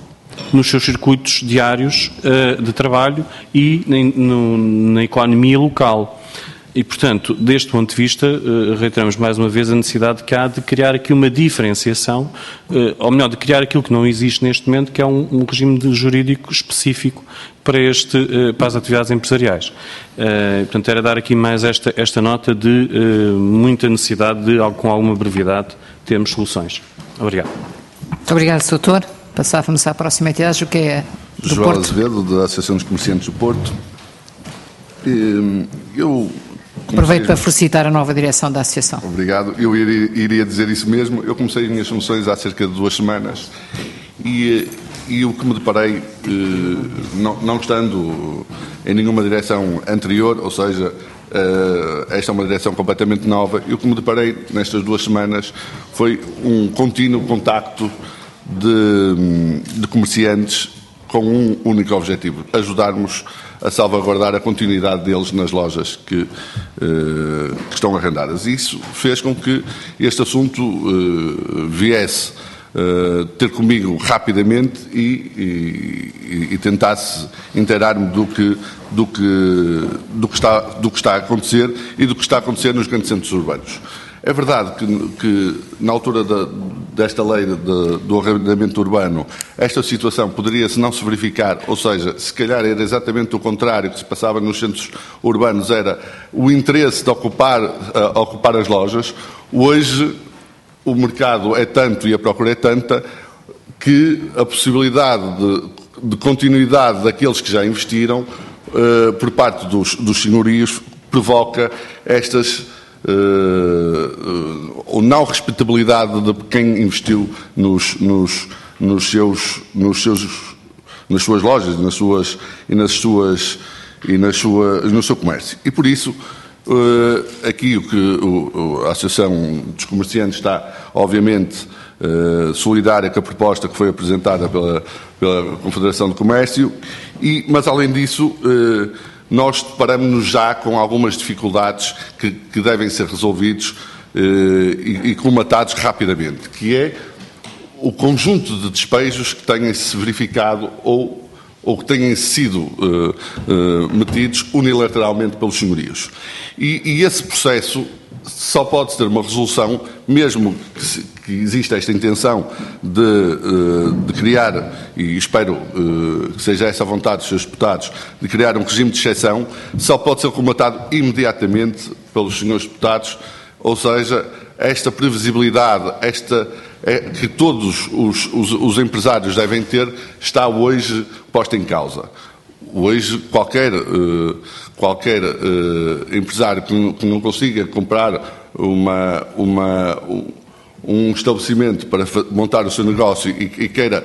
nos seus circuitos diários uh, de trabalho e na, no, na economia local. E, portanto, deste ponto de vista, reiteramos mais uma vez a necessidade que há de criar aqui uma diferenciação, ou melhor, de criar aquilo que não existe neste momento, que é um, um regime de jurídico específico para, este, para as atividades empresariais. Portanto, era dar aqui mais esta, esta nota de muita necessidade de, com alguma brevidade, termos soluções. Obrigado. Muito obrigado, doutor. Passávamos à próxima entidade, o que é do João Porto. Azevedo, da Associação dos Comerciantes do Porto. Eu... Aproveito para felicitar a nova direção da Associação. Obrigado. Eu iria, iria dizer isso mesmo. Eu comecei as minhas funções há cerca de duas semanas e, e o que me deparei, não, não estando em nenhuma direção anterior, ou seja, esta é uma direção completamente nova, e o que me deparei nestas duas semanas foi um contínuo contacto de, de comerciantes com um único objetivo: ajudarmos a salvaguardar a continuidade deles nas lojas que, eh, que estão arrendadas. E isso fez com que este assunto eh, viesse eh, ter comigo rapidamente e, e, e tentasse inteirar-me do que, do, que, do, que está, do que está a acontecer e do que está a acontecer nos grandes centros urbanos. É verdade que, que na altura da, desta lei de, do arrendamento urbano, esta situação poderia-se não se verificar, ou seja, se calhar era exatamente o contrário que se passava nos centros urbanos, era o interesse de ocupar, uh, ocupar as lojas. Hoje o mercado é tanto e a procura é tanta que a possibilidade de, de continuidade daqueles que já investiram uh, por parte dos, dos senhorios provoca estas Uh, ou não respeitabilidade de quem investiu nos, nos, nos seus, nos seus, nas suas lojas nas suas, e, nas suas, e nas sua, no seu comércio. E por isso, uh, aqui o que o, a Associação dos Comerciantes está, obviamente, uh, solidária com a proposta que foi apresentada pela, pela Confederação de Comércio, e, mas além disso, uh, nós deparamos-nos já com algumas dificuldades que, que devem ser resolvidos eh, e, e colmatados rapidamente, que é o conjunto de despejos que tenham-se verificado ou, ou que tenham sido eh, eh, metidos unilateralmente pelos senhorios. E, e esse processo só pode ter uma resolução, mesmo que, se, que exista esta intenção de, de criar, e espero que seja essa a vontade dos seus deputados, de criar um regime de exceção, só pode ser comatado imediatamente pelos senhores deputados, ou seja, esta previsibilidade, esta, é, que todos os, os, os empresários devem ter, está hoje posta em causa. Hoje, qualquer, qualquer empresário que não consiga comprar uma, uma, um estabelecimento para montar o seu negócio e, e queira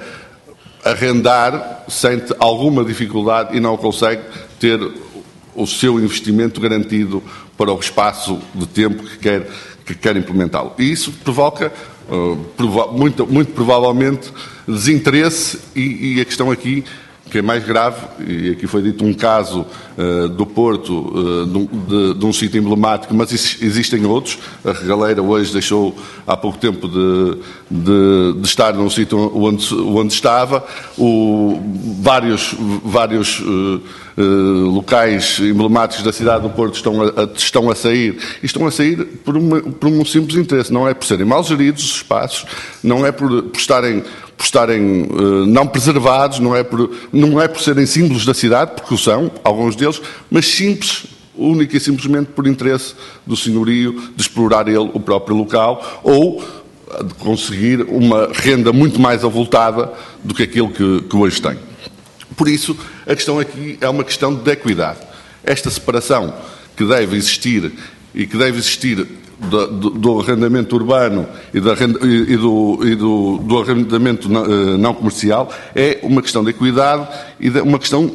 arrendar, sente alguma dificuldade e não consegue ter o seu investimento garantido para o espaço de tempo que quer, que quer implementá-lo. E isso provoca, muito, muito provavelmente, desinteresse e, e a questão aqui, que é mais grave, e aqui foi dito um caso uh, do Porto, uh, de, de, de um sítio emblemático, mas existem outros. A Regaleira hoje deixou há pouco tempo de, de, de estar num sítio onde, onde estava. O, vários vários uh, uh, locais emblemáticos da cidade do Porto estão a, a, estão a sair. E estão a sair por, uma, por um simples interesse. Não é por serem mal geridos os espaços, não é por, por estarem... por estarem uh, não preservados, não é, por, não é por serem símbolos da cidade, porque o são, alguns deles, mas simples, única e simplesmente por interesse do senhorio de explorar ele o próprio local ou de conseguir uma renda muito mais avultada do que aquilo que, que hoje tem. Por isso, a questão aqui é uma questão de equidade. Esta separação que deve existir e que deve existir Do, do, do arrendamento urbano e, da, e, do, e do, do arrendamento não, não comercial é uma questão de equidade e de, uma questão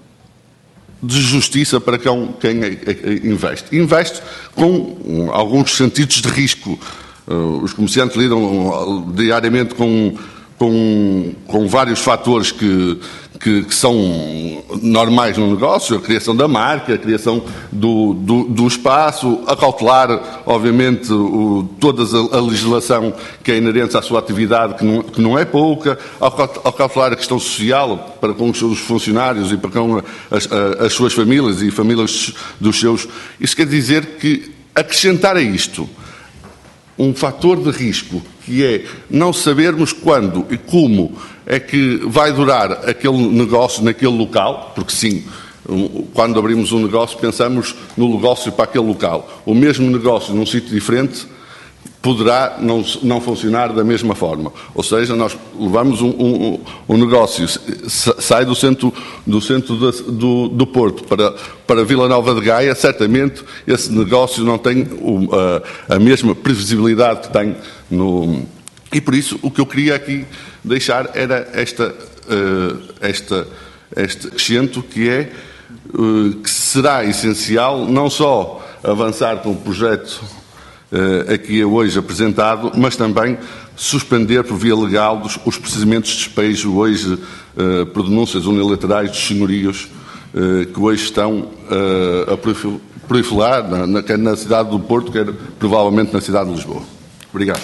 de justiça para quem, quem investe. Investe com alguns sentidos de risco. Os comerciantes lidam diariamente com, com, com vários fatores que, que, que são normais no negócio, a criação da marca, a criação do, do, do espaço, a cautelar, obviamente, o, toda a, a legislação que é inerente à sua atividade, que não, que não é pouca, a cautelar a questão social para com os seus funcionários e para com as, as suas famílias e famílias dos seus. Isso quer dizer que acrescentar a isto um fator de risco, que é não sabermos quando e como é que vai durar aquele negócio naquele local, porque sim, quando abrimos um negócio pensamos no negócio para aquele local. O mesmo negócio num sítio diferente poderá não, não funcionar da mesma forma. Ou seja, nós levamos um, um, um negócio, sai do centro, do, centro do, do Porto para, para Vila Nova de Gaia, certamente esse negócio não tem o, a, a mesma previsibilidade que tem no... E por isso o que eu queria aqui deixar era esta, uh, esta, este acrescento que é uh, que será essencial não só avançar com o projeto uh, aqui hoje apresentado, mas também suspender por via legal dos, os procedimentos de despejo hoje uh, por denúncias unilaterais dos senhorios uh, que hoje estão uh, a proliferar na, na, quer na cidade do Porto, quer provavelmente na cidade de Lisboa. Obrigado.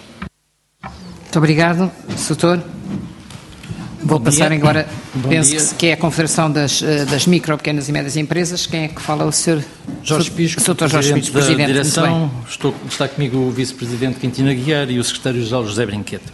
Muito obrigado, doutor. Vou Bom passar dia. agora, Bom penso dia. que, que é a Confederação das, das Micro, Pequenas e Médias Empresas. Quem é que fala? O senhor Jorge Pisco, doutor Jorge Pisco, da Presidente. Direção. Estou, está comigo o Vice-Presidente Quintino Aguiar e o Secretário-Geral José Brinquete.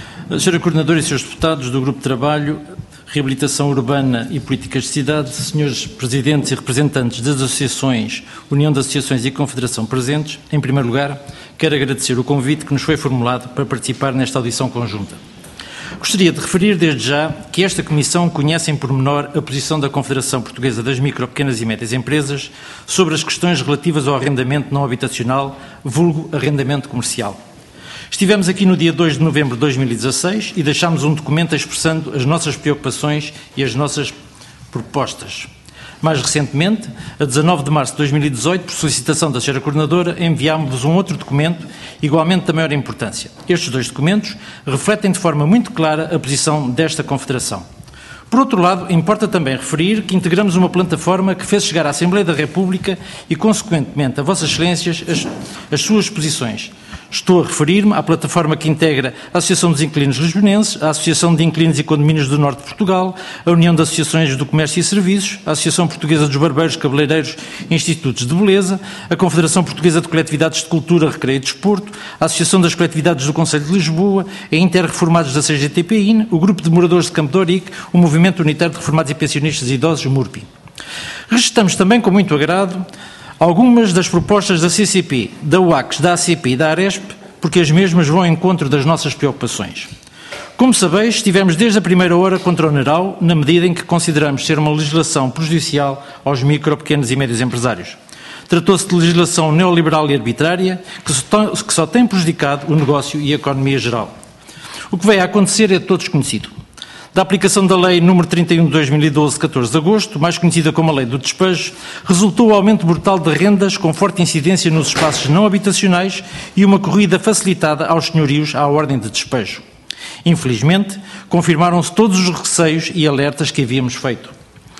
A senhora Coordenadora e senhores Deputados do Grupo de Trabalho, Reabilitação Urbana e Políticas de Cidade, senhores Presidentes e representantes das associações, União de Associações e Confederação presentes, em primeiro lugar, quero agradecer o convite que nos foi formulado para participar nesta audição conjunta. Gostaria de referir desde já que esta Comissão conhece em pormenor a posição da Confederação Portuguesa das Micro, Pequenas e Médias Empresas sobre as questões relativas ao arrendamento não habitacional, vulgo arrendamento comercial. Estivemos aqui no dia dois de novembro de dois mil e dezasseis e deixámos um documento expressando as nossas preocupações e as nossas propostas. Mais recentemente, a dezanove de março de dois mil e dezoito, por solicitação da senhora Coordenadora, enviámos-vos um outro documento, igualmente da maior importância. Estes dois documentos refletem de forma muito clara a posição desta Confederação. Por outro lado, importa também referir que integramos uma plataforma que fez chegar à Assembleia da República e, consequentemente, a Vossas Excelências as, as suas posições. Estou a referir-me à plataforma que integra a Associação dos Inquilinos Lisbonenses, a Associação de Inquilinos e Condomínios do Norte de Portugal, a União de Associações do Comércio e Serviços, a Associação Portuguesa dos Barbeiros, Cabeleireiros e Institutos de Beleza, a Confederação Portuguesa de Coletividades de Cultura, Recreio e Desporto, a Associação das Coletividades do Concelho de Lisboa, a Inter-Reformados da C G T P I N, o Grupo de Moradores de Campo de Ourique, o Movimento Unitário de Reformados e Pensionistas Idosos, MURPI. Registramos também com muito agrado algumas das propostas da C C P, da U A C S, da A C P e da ARESP, porque as mesmas vão ao encontro das nossas preocupações. Como sabeis, estivemos desde a primeira hora contra o NERAU, na medida em que consideramos ser uma legislação prejudicial aos micro, pequenos e médios empresários. Tratou-se de legislação neoliberal e arbitrária que só tem prejudicado o negócio e a economia geral. O que veio a acontecer é de todos conhecido. Da aplicação da Lei número trinta e um de dois mil e doze, de catorze de agosto, mais conhecida como a Lei do Despejo, resultou o aumento brutal de rendas com forte incidência nos espaços não habitacionais e uma corrida facilitada aos senhorios à ordem de despejo. Infelizmente, confirmaram-se todos os receios e alertas que havíamos feito.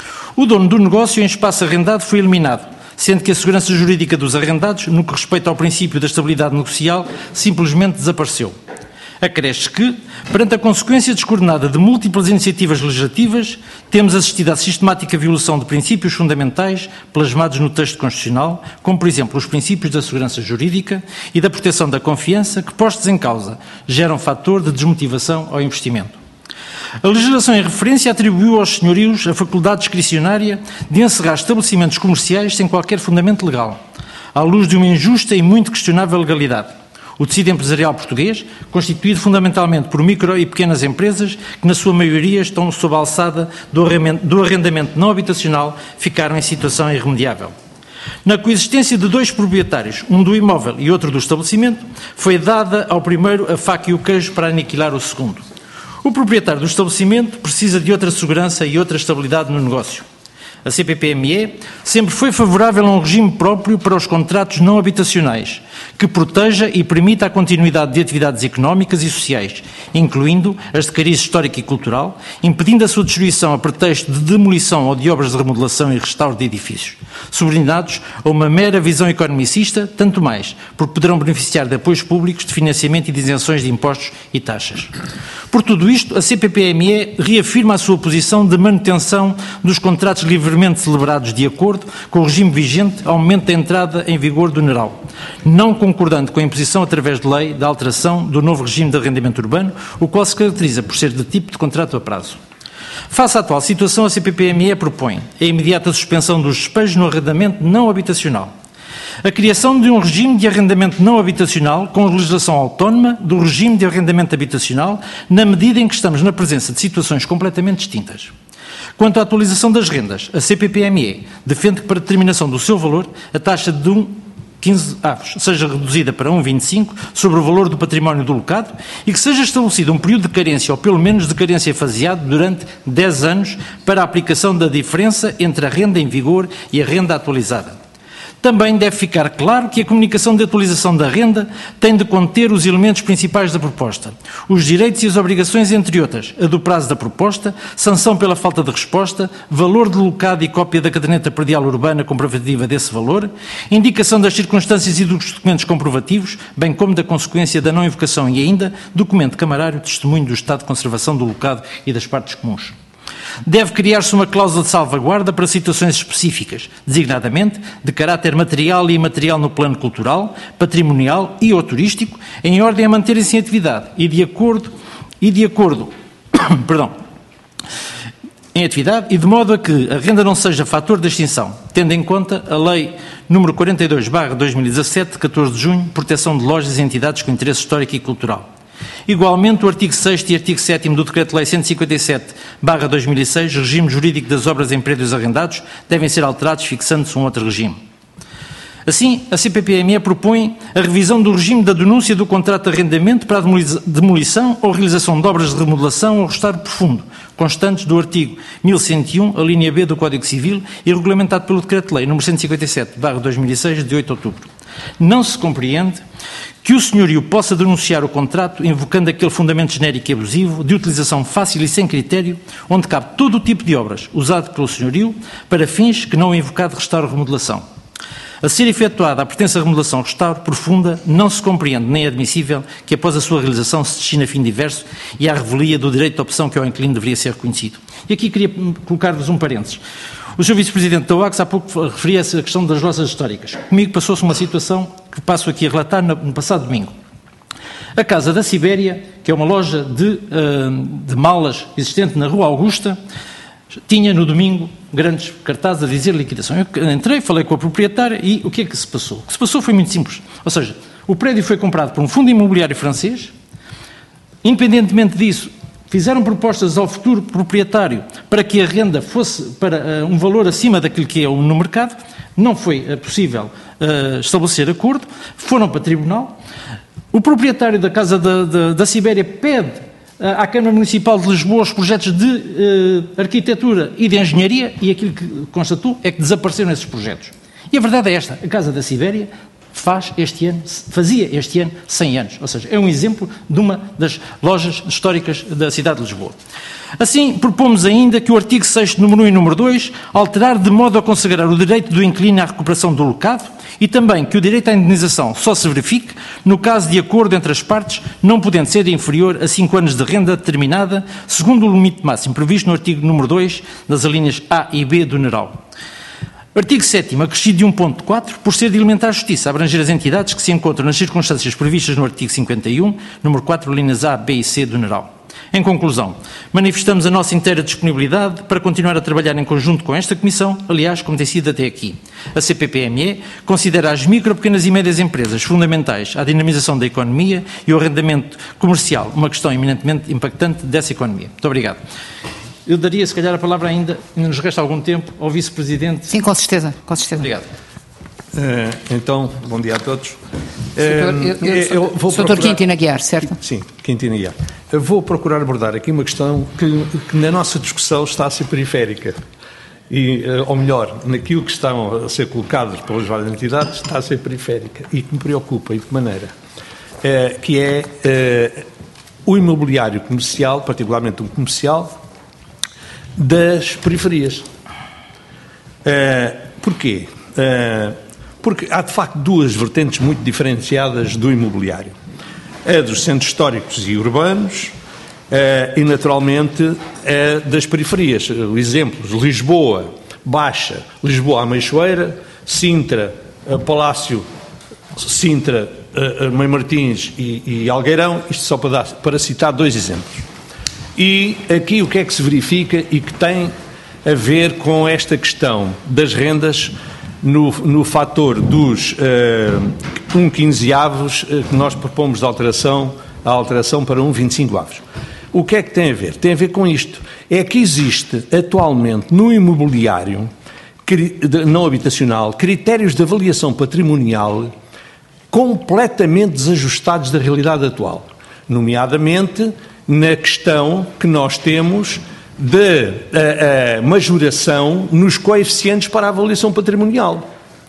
O dono do negócio em espaço arrendado foi eliminado, sendo que a segurança jurídica dos arrendados, no que respeita ao princípio da estabilidade negocial, simplesmente desapareceu. Acresce que, perante a consequência descoordenada de múltiplas iniciativas legislativas, temos assistido à sistemática violação de princípios fundamentais plasmados no texto constitucional, como, por exemplo, os princípios da segurança jurídica e da proteção da confiança, que, postos em causa, geram fator de desmotivação ao investimento. A legislação em referência atribuiu aos senhorios a faculdade discricionária de encerrar estabelecimentos comerciais sem qualquer fundamento legal, à luz de uma injusta e muito questionável legalidade. O tecido empresarial português, constituído fundamentalmente por micro e pequenas empresas, que na sua maioria estão sob a alçada do arrendamento não habitacional, ficaram em situação irremediável. Na coexistência de dois proprietários, um do imóvel e outro do estabelecimento, foi dada ao primeiro a faca e o queijo para aniquilar o segundo. O proprietário do estabelecimento precisa de outra segurança e outra estabilidade no negócio. A C P P M E sempre foi favorável a um regime próprio para os contratos não habitacionais, que proteja e permita a continuidade de atividades económicas e sociais, incluindo as de cariz histórico e cultural, impedindo a sua destruição a pretexto de demolição ou de obras de remodelação e restauro de edifícios, subordinados a uma mera visão economicista, tanto mais, porque poderão beneficiar de apoios públicos, de financiamento e de isenções de impostos e taxas. Por tudo isto, a C P P M E reafirma a sua posição de manutenção dos contratos livremente celebrados de acordo com o regime vigente ao momento da entrada em vigor do NERAU, não concordando com a imposição através de lei da alteração do novo regime de arrendamento urbano, o qual se caracteriza por ser de tipo de contrato a prazo. Face à atual situação, a C P P M E propõe a imediata suspensão dos despejos no arrendamento não habitacional, a criação de um regime de arrendamento não habitacional com legislação autónoma do regime de arrendamento habitacional, na medida em que estamos na presença de situações completamente distintas. Quanto à atualização das rendas, a C P P M E defende que, para determinação do seu valor, a taxa de um quinze avos seja reduzida para um vírgula vinte e cinco sobre o valor do património do locado e que seja estabelecido um período de carência, ou pelo menos de carência faseado, durante dez anos para a aplicação da diferença entre a renda em vigor e a renda atualizada. Também deve ficar claro que a comunicação de atualização da renda tem de conter os elementos principais da proposta, os direitos e as obrigações, entre outras, a do prazo da proposta, sanção pela falta de resposta, valor delocado e cópia da caderneta predial urbana comprovativa desse valor, indicação das circunstâncias e dos documentos comprovativos, bem como da consequência da não invocação e ainda documento camarário, testemunho do estado de conservação do locado e das partes comuns. Deve criar-se uma cláusula de salvaguarda para situações específicas, designadamente de caráter material e imaterial no plano cultural, patrimonial e ou turístico, em ordem a manterem-se em atividade e de acordo, e de acordo, perdão, em atividade e de modo a que a renda não seja fator de extinção, tendo em conta a Lei número quarenta e dois barra dois mil e dezassete, de catorze de junho, proteção de lojas e entidades com interesse histórico e cultural. Igualmente, o artigo sexto e artigo sétimo do Decreto-Lei cento e cinquenta e sete barra dois mil e seis, regime jurídico das obras em prédios arrendados, devem ser alterados fixando-se um outro regime. Assim, a C P P M E propõe a revisão do regime da denúncia do contrato de arrendamento para a demolição ou realização de obras de remodelação ou restauro profundo, constantes do artigo mil cento e um, a linha B do Código Civil e regulamentado pelo Decreto-Lei número cento e cinquenta e sete barra dois mil e seis, de oito de outubro. Não se compreende que o senhorio possa denunciar o contrato invocando aquele fundamento genérico e abusivo de utilização fácil e sem critério, onde cabe todo o tipo de obras usado pelo senhorio para fins que não é invocado restauro ou remodelação. A ser efetuada a pertença à remodelação ou restauro profunda, não se compreende nem é admissível que após a sua realização se destine a fim diverso e à revelia do direito de opção que ao inquilino deveria ser reconhecido. E aqui queria colocar-vos um parênteses. O senhor Vice-Presidente da U A C há pouco referia-se à questão das lojas históricas. Comigo passou-se uma situação que passo aqui a relatar no passado domingo. A Casa da Sibéria, que é uma loja de, de malas existente na Rua Augusta, tinha no domingo grandes cartazes a dizer liquidação. Eu entrei, falei com a proprietária e o que é que se passou? O que se passou foi muito simples. Ou seja, o prédio foi comprado por um fundo imobiliário francês, independentemente disso, fizeram propostas ao futuro proprietário para que a renda fosse para uh, um valor acima daquilo que é no mercado, não foi uh, possível uh, estabelecer acordo, foram para o tribunal. O proprietário da Casa da, da, da Sibéria pede uh, à Câmara Municipal de Lisboa os projetos de uh, arquitetura e de engenharia e aquilo que constatou é que desapareceram esses projetos. E a verdade é esta, a Casa da Sibéria faz este ano, fazia este ano cem anos, ou seja, é um exemplo de uma das lojas históricas da cidade de Lisboa. Assim, propomos ainda que o artigo sexto, número um e número dois, alterar de modo a consagrar o direito do inquilino à recuperação do locado e também que o direito à indenização só se verifique no caso de acordo entre as partes, não podendo ser inferior a cinco anos de renda determinada, segundo o limite máximo previsto no artigo número dois, das alíneas A e B do N E R A L. Artigo sétimo, acrescido de um ponto quatro, por ser de elementar justiça, abranger as entidades que se encontram nas circunstâncias previstas no artigo cinquenta e um, número quatro, linhas A, B e C do N E R A L. Em conclusão, manifestamos a nossa inteira disponibilidade para continuar a trabalhar em conjunto com esta Comissão, aliás, como tem sido até aqui. A C P P M E considera as micro, pequenas e médias empresas fundamentais à dinamização da economia e o arrendamento comercial, uma questão eminentemente impactante dessa economia. Muito obrigado. Eu daria, se calhar, a palavra ainda, ainda nos resta algum tempo, ao Vice-Presidente. Sim, com certeza, com certeza. Obrigado. Uh, então, bom dia a todos. doutor Quintino Aguiar, certo? Sim, Quintino Aguiar. Eu vou procurar abordar aqui uma questão que, que na nossa discussão está a ser periférica. E, uh, ou melhor, naquilo que estão a ser colocados pelas várias entidades, está a ser periférica e que me preocupa, e de que maneira? Uh, que é uh, o imobiliário comercial, particularmente um comercial, das periferias. Uh, porquê? Uh, porque há, de facto, duas vertentes muito diferenciadas do imobiliário. A dos centros históricos e urbanos uh, e, naturalmente, a das periferias. Exemplos, Lisboa, Baixa, Lisboa, Ameixoeira, Sintra, uh, Palácio, Sintra, uh, Mãe Martins e, e Algueirão, isto só para, dar, para citar dois exemplos. E aqui o que é que se verifica e que tem a ver com esta questão das rendas no, no fator dos uh, um quinzeavos uh, que nós propomos de alteração, a alteração para um vinte e cinco avos. O que é que tem a ver? Tem a ver com isto. É que existe atualmente no imobiliário não habitacional critérios de avaliação patrimonial completamente desajustados da realidade atual, nomeadamente na questão que nós temos de a, a majoração nos coeficientes para a avaliação patrimonial.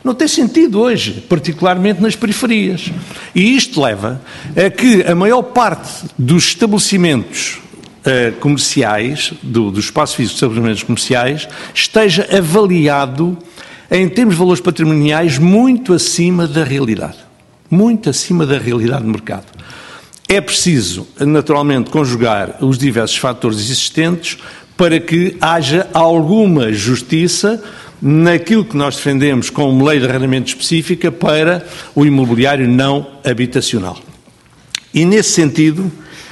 não tem sentido hoje, particularmente nas periferias. E isto leva a que a maior parte dos estabelecimentos uh, comerciais, do, do espaço físico dos estabelecimentos comerciais, esteja avaliado em termos de valores patrimoniais muito acima da realidade. Muito acima da realidade do mercado. É preciso, naturalmente, conjugar os diversos fatores existentes para que haja alguma justiça naquilo que nós defendemos como lei de arrendamento específica para o imobiliário não habitacional. E, nesse sentido,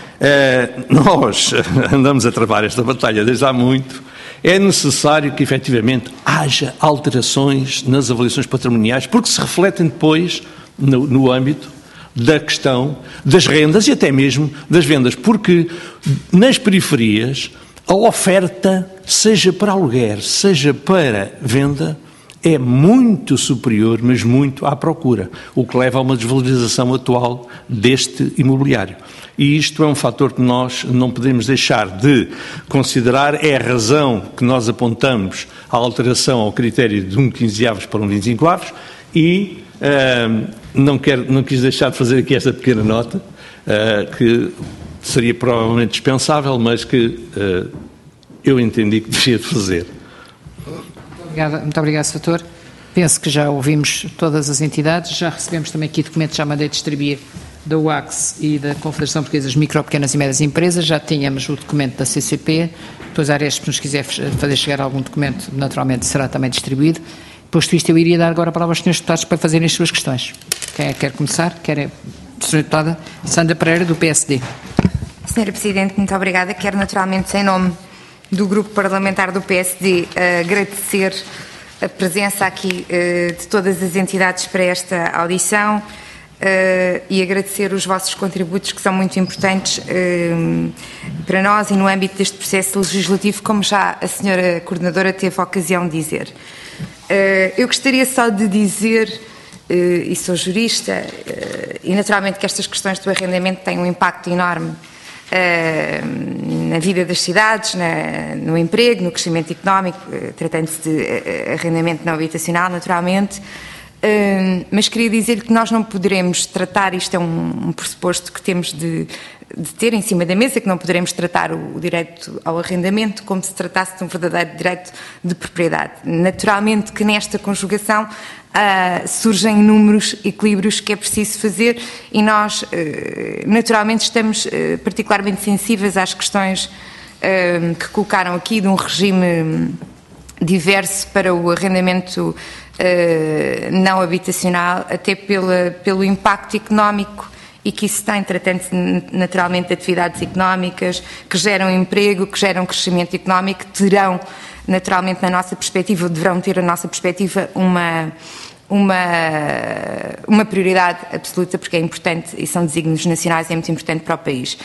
nós andamos a travar esta batalha desde há muito. É necessário que, efetivamente, haja alterações nas avaliações patrimoniais, porque se refletem depois no, no âmbito da questão das rendas e até mesmo das vendas, porque nas periferias a oferta, seja para aluguer, seja para venda, é muito superior, mas muito à procura, o que leva a uma desvalorização atual deste imobiliário. E isto é um fator que nós não podemos deixar de considerar, é a razão que nós apontamos à alteração ao critério de um quinze avos para um vinte e cinco avos e uh, não, quero, não quis deixar de fazer aqui esta pequena nota, uh, que seria provavelmente dispensável, mas que uh, eu entendi que devia fazer. Muito obrigada, muito obrigado, senhor Doutor. Penso que já ouvimos todas as entidades, já recebemos também aqui documentos, já mandei distribuir da U A C S e da Confederação Portuguesa das Micro, Pequenas e Médias Empresas, já tínhamos o documento da C C P, depois a Aresp, se nos quiser fazer chegar algum documento, naturalmente será também distribuído. Posto isto, eu iria dar agora a palavra aos senhores deputados para fazerem as suas questões. Quem é que quer começar? Quer a senhora deputada Sandra Pereira, do P S D. senhora Presidente, muito obrigada. Quero naturalmente, em nome do Grupo Parlamentar do P S D, agradecer a presença aqui de todas as entidades para esta audição e agradecer os vossos contributos, que são muito importantes para nós e no âmbito deste processo legislativo, como já a senhora Coordenadora teve a ocasião de dizer. Eu gostaria só de dizer, e sou jurista, e naturalmente que estas questões do arrendamento têm um impacto enorme Uh, na vida das cidades, na, no emprego, no crescimento económico, uh, tratando-se de uh, arrendamento não habitacional, naturalmente, uh, mas queria dizer que nós não poderemos tratar, isto é um, um pressuposto que temos de, de ter em cima da mesa, que não poderemos tratar o, o direito ao arrendamento como se tratasse de um verdadeiro direito de propriedade. Naturalmente que nesta conjugação Uh, surgem inúmeros equilíbrios que é preciso fazer e nós, uh, naturalmente, estamos uh, particularmente sensíveis às questões uh, que colocaram aqui de um regime diverso para o arrendamento uh, não habitacional, até pela, pelo impacto económico e que isso tem, tratando-se naturalmente de atividades económicas que geram emprego, que geram crescimento económico, que terão, naturalmente, na nossa perspectiva, deverão ter a nossa perspectiva uma, uma, uma prioridade absoluta, porque é importante e são desígnios nacionais, é muito importante para o país.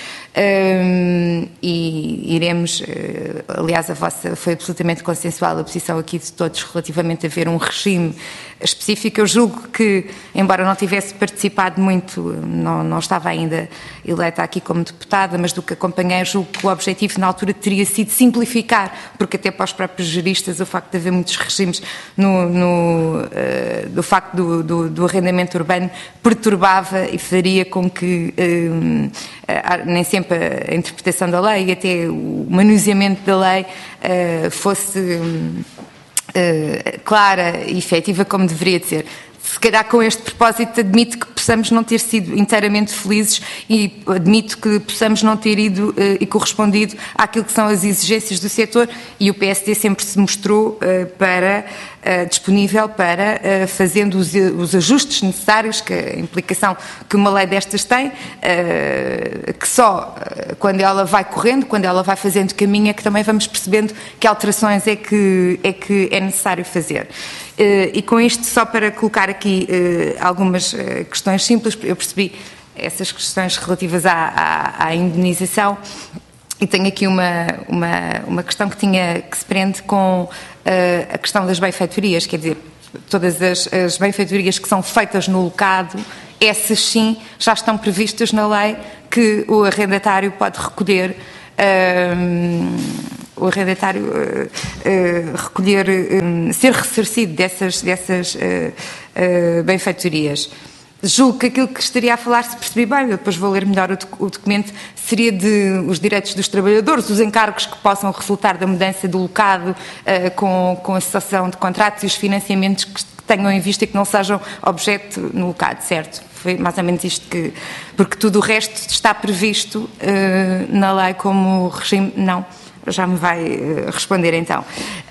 Um, e iremos, aliás, a vossa foi absolutamente consensual a posição aqui de todos relativamente a ver um regime específico. Eu julgo que, embora não tivesse participado muito, não, não estava ainda eleita aqui como deputada, mas do que acompanhei, julgo que o objetivo na altura teria sido simplificar, porque até para os próprios juristas o facto de haver muitos regimes no, no, uh, do facto do, do, do arrendamento urbano perturbava e faria com que um, uh, nem sempre a interpretação da lei e até o manuseamento da lei uh, fosse um, uh, clara e efetiva como deveria de ser. Se calhar com este propósito admito que possamos não ter sido inteiramente felizes e admito que possamos não ter ido uh, e correspondido àquilo que são as exigências do setor e o P S D sempre se mostrou uh, para, uh, disponível para, uh, fazendo os, os ajustes necessários, que a implicação que uma lei destas tem, uh, que só uh, quando ela vai correndo, quando ela vai fazendo caminho, é que também vamos percebendo que alterações é que é, que é necessário fazer. Uh, e com isto, só para colocar aqui uh, algumas uh, questões simples, eu percebi essas questões relativas à, à, à indenização e tenho aqui uma, uma, uma questão que, tinha, que se prende com uh, a questão das benfeitorias, quer dizer, todas as, as benfeitorias que são feitas no locado, essas sim já estão previstas na lei que o arrendatário pode recolher uh, o arrendatário uh, uh, recolher, uh, ser ressarcido dessas, dessas uh, uh, benfeitorias. Julgo que aquilo que estaria a falar, se percebi bem, eu depois vou ler melhor o, doc o documento, seria de os direitos dos trabalhadores, os encargos que possam resultar da mudança do locado uh, com, com a cessação de contratos e os financiamentos que tenham em vista e que não sejam objeto no locado, certo? Foi mais ou menos isto que... Porque tudo o resto está previsto uh, na lei como regime... Não, já me vai uh, responder então.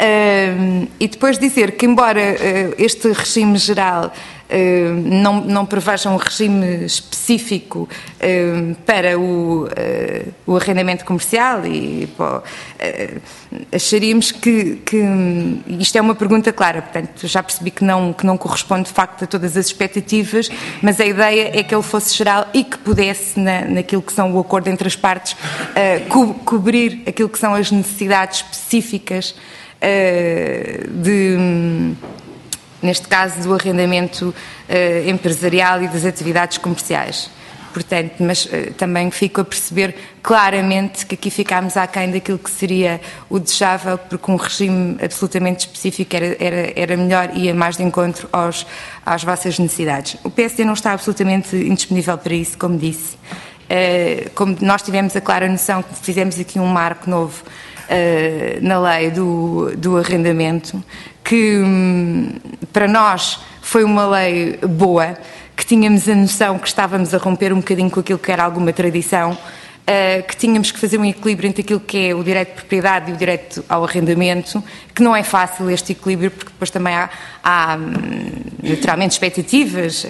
Uh, e depois dizer que, embora uh, este regime geral Uh, não, não preveja um regime específico uh, para o, uh, o arrendamento comercial e pô, uh, acharíamos que, que isto é uma pergunta clara, portanto já percebi que não, que não corresponde de facto a todas as expectativas, mas a ideia é que ele fosse geral e que pudesse na, naquilo que são o acordo entre as partes uh, co cobrir aquilo que são as necessidades específicas uh, de... neste caso do arrendamento uh, empresarial e das atividades comerciais. Portanto, mas uh, também fico a perceber claramente que aqui ficámos aquém daquilo que seria o desejável, porque um regime absolutamente específico era, era, era melhor e ia mais de encontro aos, às vossas necessidades. O P S D não está absolutamente indisponível para isso, como disse. Uh, como nós tivemos a clara noção que fizemos aqui um marco novo uh, na lei do, do arrendamento, que para nós foi uma lei boa, que tínhamos a noção que estávamos a romper um bocadinho com aquilo que era alguma tradição, uh, que tínhamos que fazer um equilíbrio entre aquilo que é o direito de propriedade e o direito ao arrendamento, que não é fácil este equilíbrio, porque depois também há, há naturalmente expectativas uh,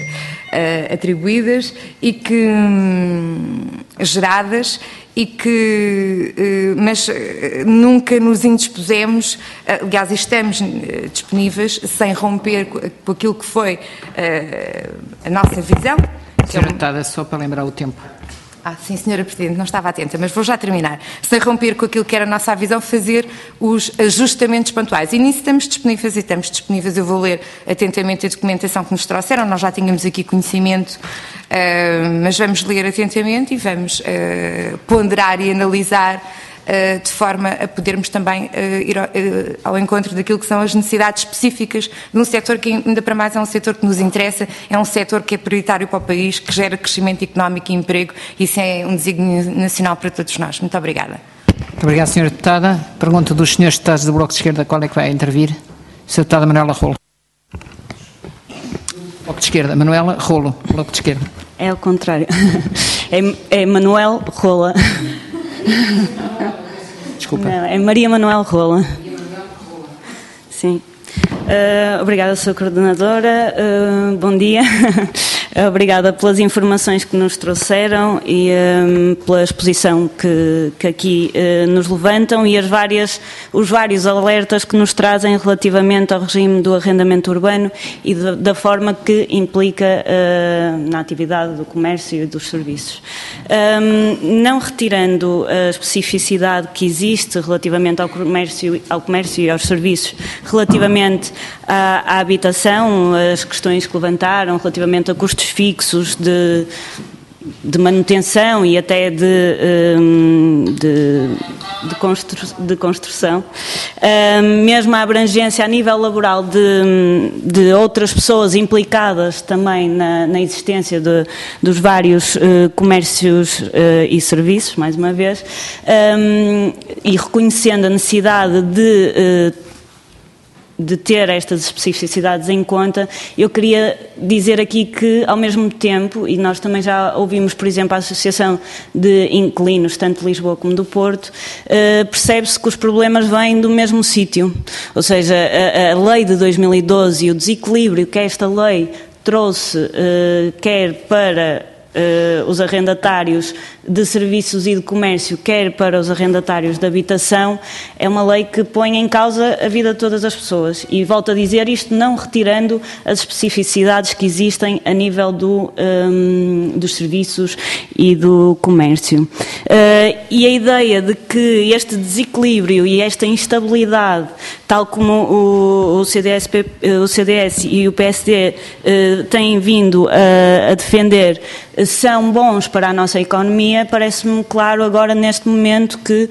uh, atribuídas e que um, geradas, e que, mas nunca nos indispusemos, aliás, estamos disponíveis sem romper com aquilo que foi a nossa visão. Senhora Deputada, só para lembrar o tempo. Ah, sim, Senhora Presidente, não estava atenta, mas vou já terminar. Sem romper com aquilo que era a nossa visão, fazer os ajustamentos pontuais. E nisso estamos disponíveis e estamos disponíveis. Eu vou ler atentamente a documentação que nos trouxeram, nós já tínhamos aqui conhecimento, uh, mas vamos ler atentamente e vamos uh, ponderar e analisar uh, de forma a podermos também uh, ir ao, uh, ao encontro daquilo que são as necessidades específicas de um setor que ainda para mais é um setor que nos interessa, é um setor que é prioritário para o país, que gera crescimento económico e emprego, e isso é um desígnio nacional para todos nós. Muito obrigada. Muito obrigado, senhora Deputada. Pergunta dos senhores deputados do Bloco de Esquerda, qual é que vai intervir? senhora Deputada Manuela Rolo. Bloco de Esquerda, Manuela Rolo, Bloco de Esquerda. É o contrário. É, é Manuel Rola. Desculpa. Não, é Maria Manuel Rola. Sim. Uh, obrigada, Sra Coordenadora. Uh, bom dia. Obrigada pelas informações que nos trouxeram e um, pela exposição que, que aqui uh, nos levantam e as várias, os vários alertas que nos trazem relativamente ao regime do arrendamento urbano e de, da forma que implica uh, na atividade do comércio e dos serviços. Um, não retirando a especificidade que existe relativamente ao comércio, ao comércio e aos serviços, relativamente à, à habitação, as questões que levantaram relativamente a custos fixos de, de manutenção e até de, de, de, constru, de construção, mesmo a abrangência a nível laboral de, de outras pessoas implicadas também na, na existência de, dos vários uh, comércios uh, e serviços, mais uma vez, um, e reconhecendo a necessidade de uh, de ter estas especificidades em conta, eu queria dizer aqui que, ao mesmo tempo, e nós também já ouvimos, por exemplo, a Associação de Inquilinos, tanto de Lisboa como do Porto, uh, percebe-se que os problemas vêm do mesmo sítio. Ou seja, a, a lei de dois mil e doze e o desequilíbrio que esta lei trouxe, uh, quer para Uh, os arrendatários de serviços e de comércio, quer para os arrendatários de habitação, é uma lei que põe em causa a vida de todas as pessoas. E volto a dizer isto não retirando as especificidades que existem a nível do, um, dos serviços e do comércio. Uh, e a ideia de que este desequilíbrio e esta instabilidade, tal como o, o, C D S, o C D S e o P S D uh, têm vindo a, a defender, são bons para a nossa economia, parece-me claro agora neste momento que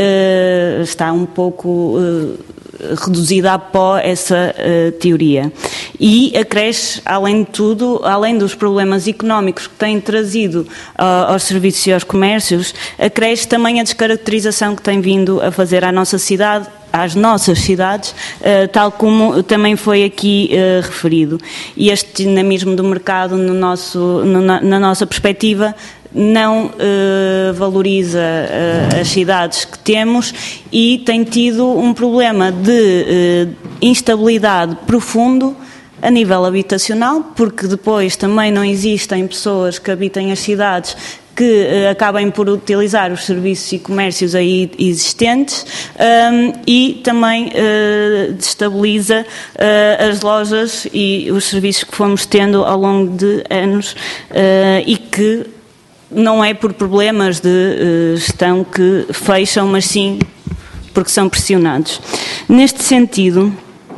uh, está um pouco uh, reduzida a pó essa uh, teoria. E a creche, além de tudo, além dos problemas económicos que tem trazido uh, aos serviços e aos comércios, a creche também a descaracterização que tem vindo a fazer à nossa cidade, às nossas cidades, uh, tal como também foi aqui uh, referido. E este dinamismo do mercado, no nosso, no, na, na nossa perspectiva, não uh, valoriza uh, as cidades que temos e tem tido um problema de uh, instabilidade profundo a nível habitacional, porque depois também não existem pessoas que habitem as cidades que uh, acabem por utilizar os serviços e comércios aí existentes, um, e também uh, destabiliza uh, as lojas e os serviços que fomos tendo ao longo de anos uh, e que não é por problemas de uh, gestão que fecham, mas sim porque são pressionados. Neste sentido,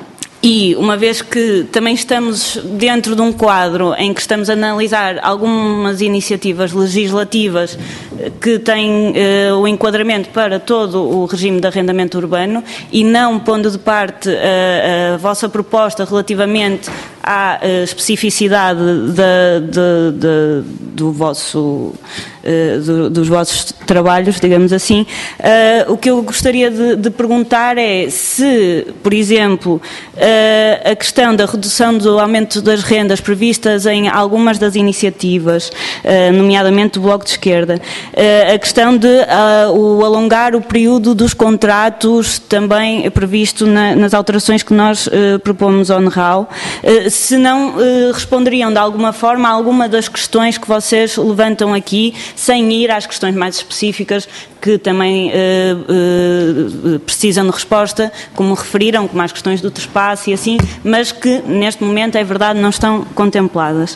e uma vez que também estamos dentro de um quadro em que estamos a analisar algumas iniciativas legislativas que têm uh, o enquadramento para todo o regime de arrendamento urbano e não pondo de parte uh, a vossa proposta relativamente à uh, especificidade da, de, de, do vosso, uh, do, dos vossos trabalhos, digamos assim, uh, o que eu gostaria de, de perguntar é se, por exemplo, uh, a questão da redução do aumento das rendas previstas em algumas das iniciativas, uh, nomeadamente do Bloco de Esquerda, uh, a questão de uh, o alongar o período dos contratos também previsto na, nas alterações que nós uh, propomos ao N R A U, uh, se não uh, responderiam de alguma forma a alguma das questões que vocês levantam aqui, sem ir às questões mais específicas que também uh, uh, precisam de resposta, como referiram, como as questões do trespasse e assim, mas que neste momento, é verdade, não estão contempladas.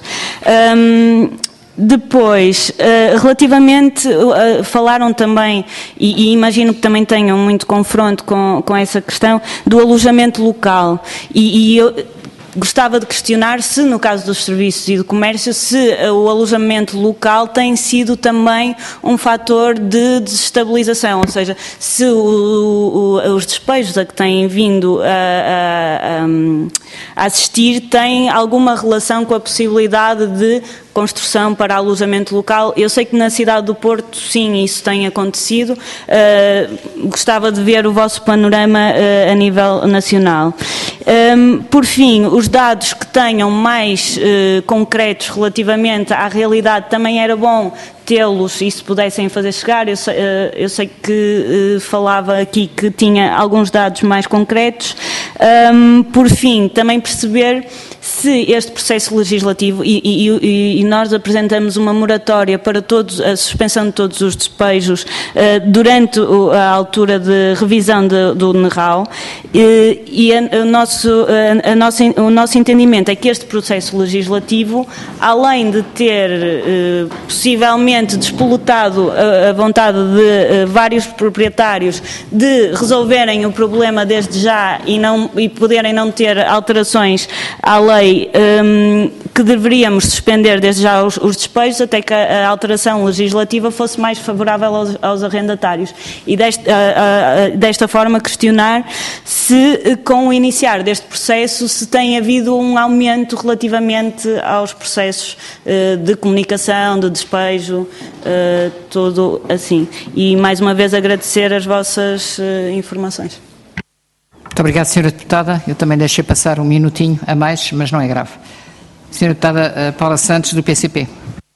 Um, Depois, uh, relativamente, uh, falaram também, e, e imagino que também tenham muito confronto com, com essa questão, do alojamento local. E, e eu gostava de questionar se, no caso dos serviços e do comércio, se o alojamento local tem sido também um fator de desestabilização, ou seja, se o, o, os despejos a que têm vindo a, a, a assistir têm alguma relação com a possibilidade de construção para alojamento local. Eu sei que na cidade do Porto, sim, isso tem acontecido. Uh, gostava de ver o vosso panorama uh, a nível nacional. Um, por fim, os dados que tenham mais uh, concretos relativamente à realidade, também era bom tê-los e se pudessem fazer chegar. Eu sei, uh, eu sei que uh, falava aqui que tinha alguns dados mais concretos. Um, por fim, também perceber se este processo legislativo, e, e, e nós apresentamos uma moratória para todos, a suspensão de todos os despejos uh, durante o, a altura de revisão de, do N R A U, e, e a, a nosso, a, a nosso, o nosso entendimento é que este processo legislativo, além de ter uh, possivelmente despolutado a, a vontade de uh, vários proprietários de resolverem o problema desde já e, não, e poderem não ter alterações à lei, um, que deveríamos suspender desde já os, os despejos até que a, a alteração legislativa fosse mais favorável aos, aos arrendatários. E deste, a, a, desta forma questionar se, com o iniciar deste processo, se tem havido um aumento relativamente aos processos uh, de comunicação, de despejo, uh, tudo assim. E mais uma vez agradecer as vossas uh, informações. Muito obrigada, senhora Deputada. Eu também deixei passar um minutinho a mais, mas não é grave. senhora Deputada Paula Santos, do P C P.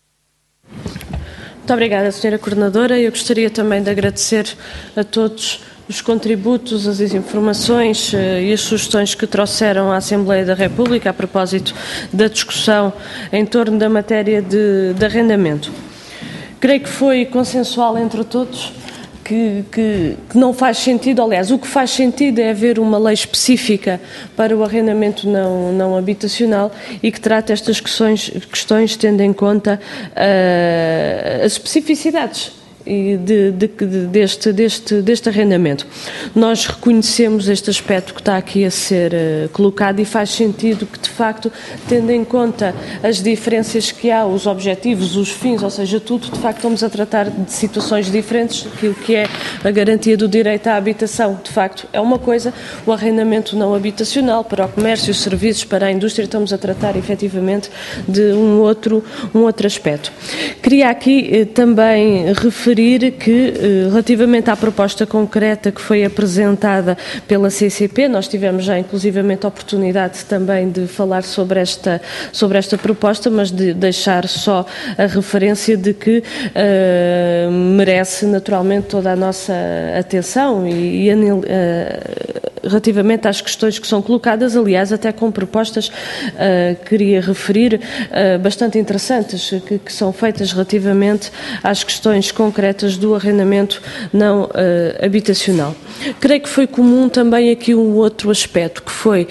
Muito obrigada, senhora Coordenadora. Eu gostaria também de agradecer a todos os contributos, as informações e as sugestões que trouxeram à Assembleia da República a propósito da discussão em torno da matéria de, de arrendamento. Creio que foi consensual entre todos Que, que, que não faz sentido, aliás, o que faz sentido é haver uma lei específica para o arrendamento não, não habitacional e que trate estas questões, questões tendo em conta uh, as especificidades e de, de, de, deste, deste, deste arrendamento. Nós reconhecemos este aspecto que está aqui a ser uh, colocado e faz sentido que, de facto, tendo em conta as diferenças que há, os objetivos, os fins, ou seja, tudo, de facto, estamos a tratar de situações diferentes. Aquilo que é a garantia do direito à habitação, de facto, é uma coisa, o arrendamento não habitacional para o comércio, os serviços, para a indústria, estamos a tratar, efetivamente, de um outro, um outro aspecto. Queria aqui eh, também referir que, relativamente à proposta concreta que foi apresentada pela C C P, nós tivemos já inclusivamente a oportunidade também de falar sobre esta, sobre esta proposta, mas de deixar só a referência de que uh, merece naturalmente toda a nossa atenção e, e uh, relativamente às questões que são colocadas, aliás, até com propostas, uh, queria referir, uh, bastante interessantes, que, que são feitas relativamente às questões concretas do arrendamento não uh, habitacional. Creio que foi comum também aqui um outro aspecto, que foi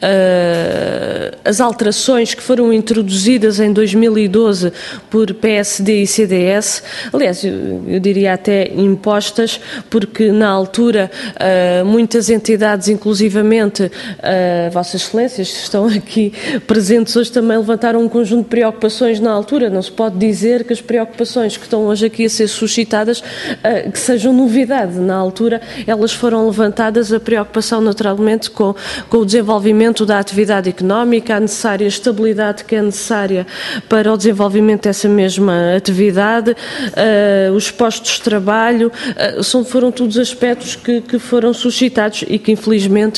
uh, as alterações que foram introduzidas em dois mil e doze por P S D e C D S, aliás, eu, eu diria até impostas, porque na altura uh, muitas entidades, inclusivamente uh, Vossas Excelências, estão aqui presentes hoje, também levantaram um conjunto de preocupações na altura. Não se pode dizer que as preocupações que estão hoje aqui a ser suscitadas Uh, que sejam novidade. Na altura, elas foram levantadas, a preocupação naturalmente com, com o desenvolvimento da atividade económica, a necessária estabilidade que é necessária para o desenvolvimento dessa mesma atividade, uh, os postos de trabalho, uh, são, foram todos aspectos que, que foram suscitados e que infelizmente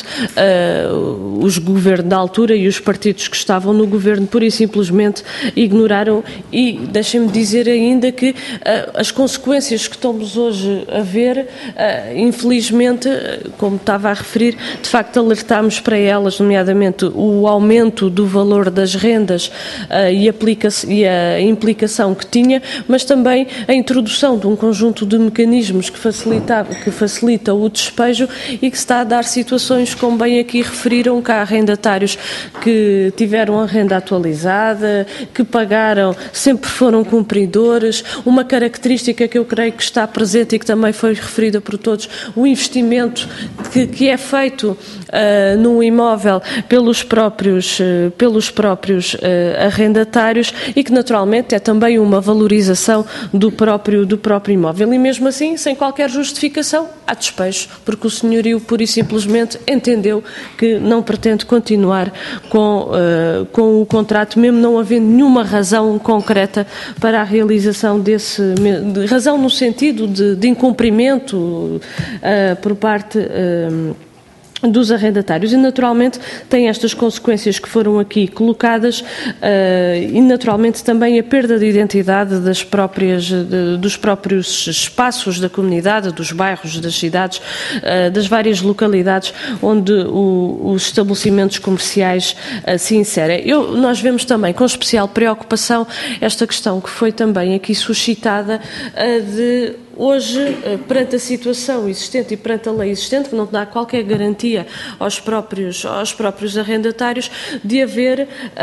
uh, os governos da altura e os partidos que estavam no governo pura e simplesmente ignoraram. E deixem-me dizer ainda que uh, as consequências que estamos hoje a ver, infelizmente, como estava a referir, de facto alertámos para elas, nomeadamente o aumento do valor das rendas e, aplica e a implicação que tinha, mas também a introdução de um conjunto de mecanismos que facilita, que facilita o despejo e que se está a dar situações, como bem aqui referiram, que há arrendatários que tiveram a renda atualizada, que pagaram, sempre foram cumpridores. Uma característica que eu creio que está presente e que também foi referida por todos, o investimento que, que é feito uh, no imóvel pelos próprios, uh, pelos próprios uh, arrendatários e que naturalmente é também uma valorização do próprio, do próprio imóvel. E mesmo assim, sem qualquer justificação, há despejo, porque o senhorio pura e simplesmente entendeu que não pretende continuar com, uh, com o contrato, mesmo não havendo nenhuma razão concreta para a realização desse, de razão no sentido de, de incumprimento uh, por parte uh, dos arrendatários e naturalmente tem estas consequências que foram aqui colocadas uh, e naturalmente também a perda de identidade das próprias, de, dos próprios espaços da comunidade, dos bairros, das cidades, uh, das várias localidades onde o, os estabelecimentos comerciais uh, se inserem. Eu, nós vemos também com especial preocupação esta questão que foi também aqui suscitada uh, de hoje, perante a situação existente e perante a lei existente, que não dá qualquer garantia aos próprios, aos próprios arrendatários, de haver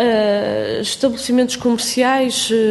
uh, estabelecimentos comerciais uh,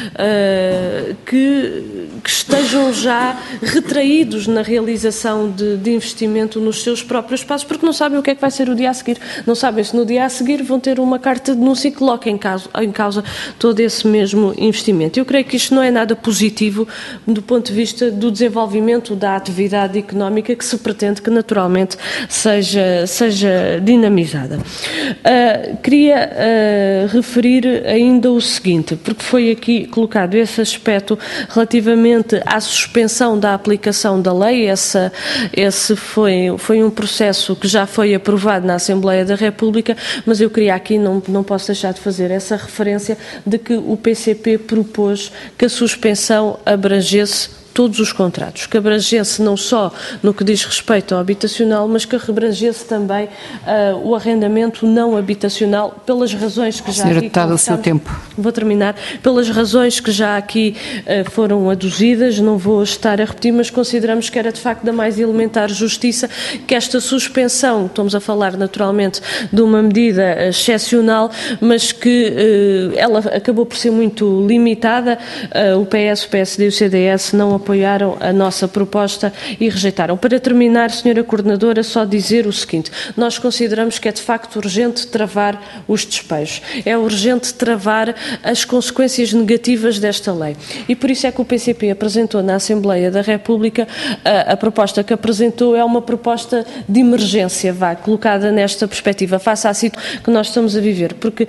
uh, que, que estejam já retraídos na realização de, de investimento nos seus próprios espaços, porque não sabem o que é que vai ser o dia a seguir. Não sabem se no dia a seguir vão ter uma carta de denúncia que coloque em causa, em causa todo esse mesmo investimento. Eu creio que isto não é nada positivo do ponto de vista do desenvolvimento da atividade económica que se pretende que naturalmente seja, seja dinamizada. Uh, queria uh, referir ainda o seguinte, porque foi aqui colocado esse aspecto relativamente à suspensão da aplicação da lei. Essa, esse foi, foi um processo que já foi aprovado na Assembleia da República, mas eu queria aqui, não, não posso deixar de fazer essa referência de que o P C P propôs que a suspensão abrangesse todos os contratos, que abrangesse não só no que diz respeito ao habitacional, mas que abrangesse também uh, o arrendamento não habitacional, pelas razões que já Senhora aqui... Deputada, o seu tempo. Vou terminar. Pelas razões que já aqui uh, foram aduzidas, não vou estar a repetir, mas consideramos que era de facto da mais elementar justiça que esta suspensão, estamos a falar naturalmente de uma medida excepcional, mas que uh, ela acabou por ser muito limitada, uh, o P S, o P S D e o C D S não apoiaram a nossa proposta e rejeitaram. Para terminar, senhora Coordenadora, só dizer o seguinte: nós consideramos que é de facto urgente travar os despejos, é urgente travar as consequências negativas desta lei e por isso é que o P C P apresentou na Assembleia da República a, a proposta que apresentou é uma proposta de emergência, vá, colocada nesta perspectiva, face à situação que nós estamos a viver, porque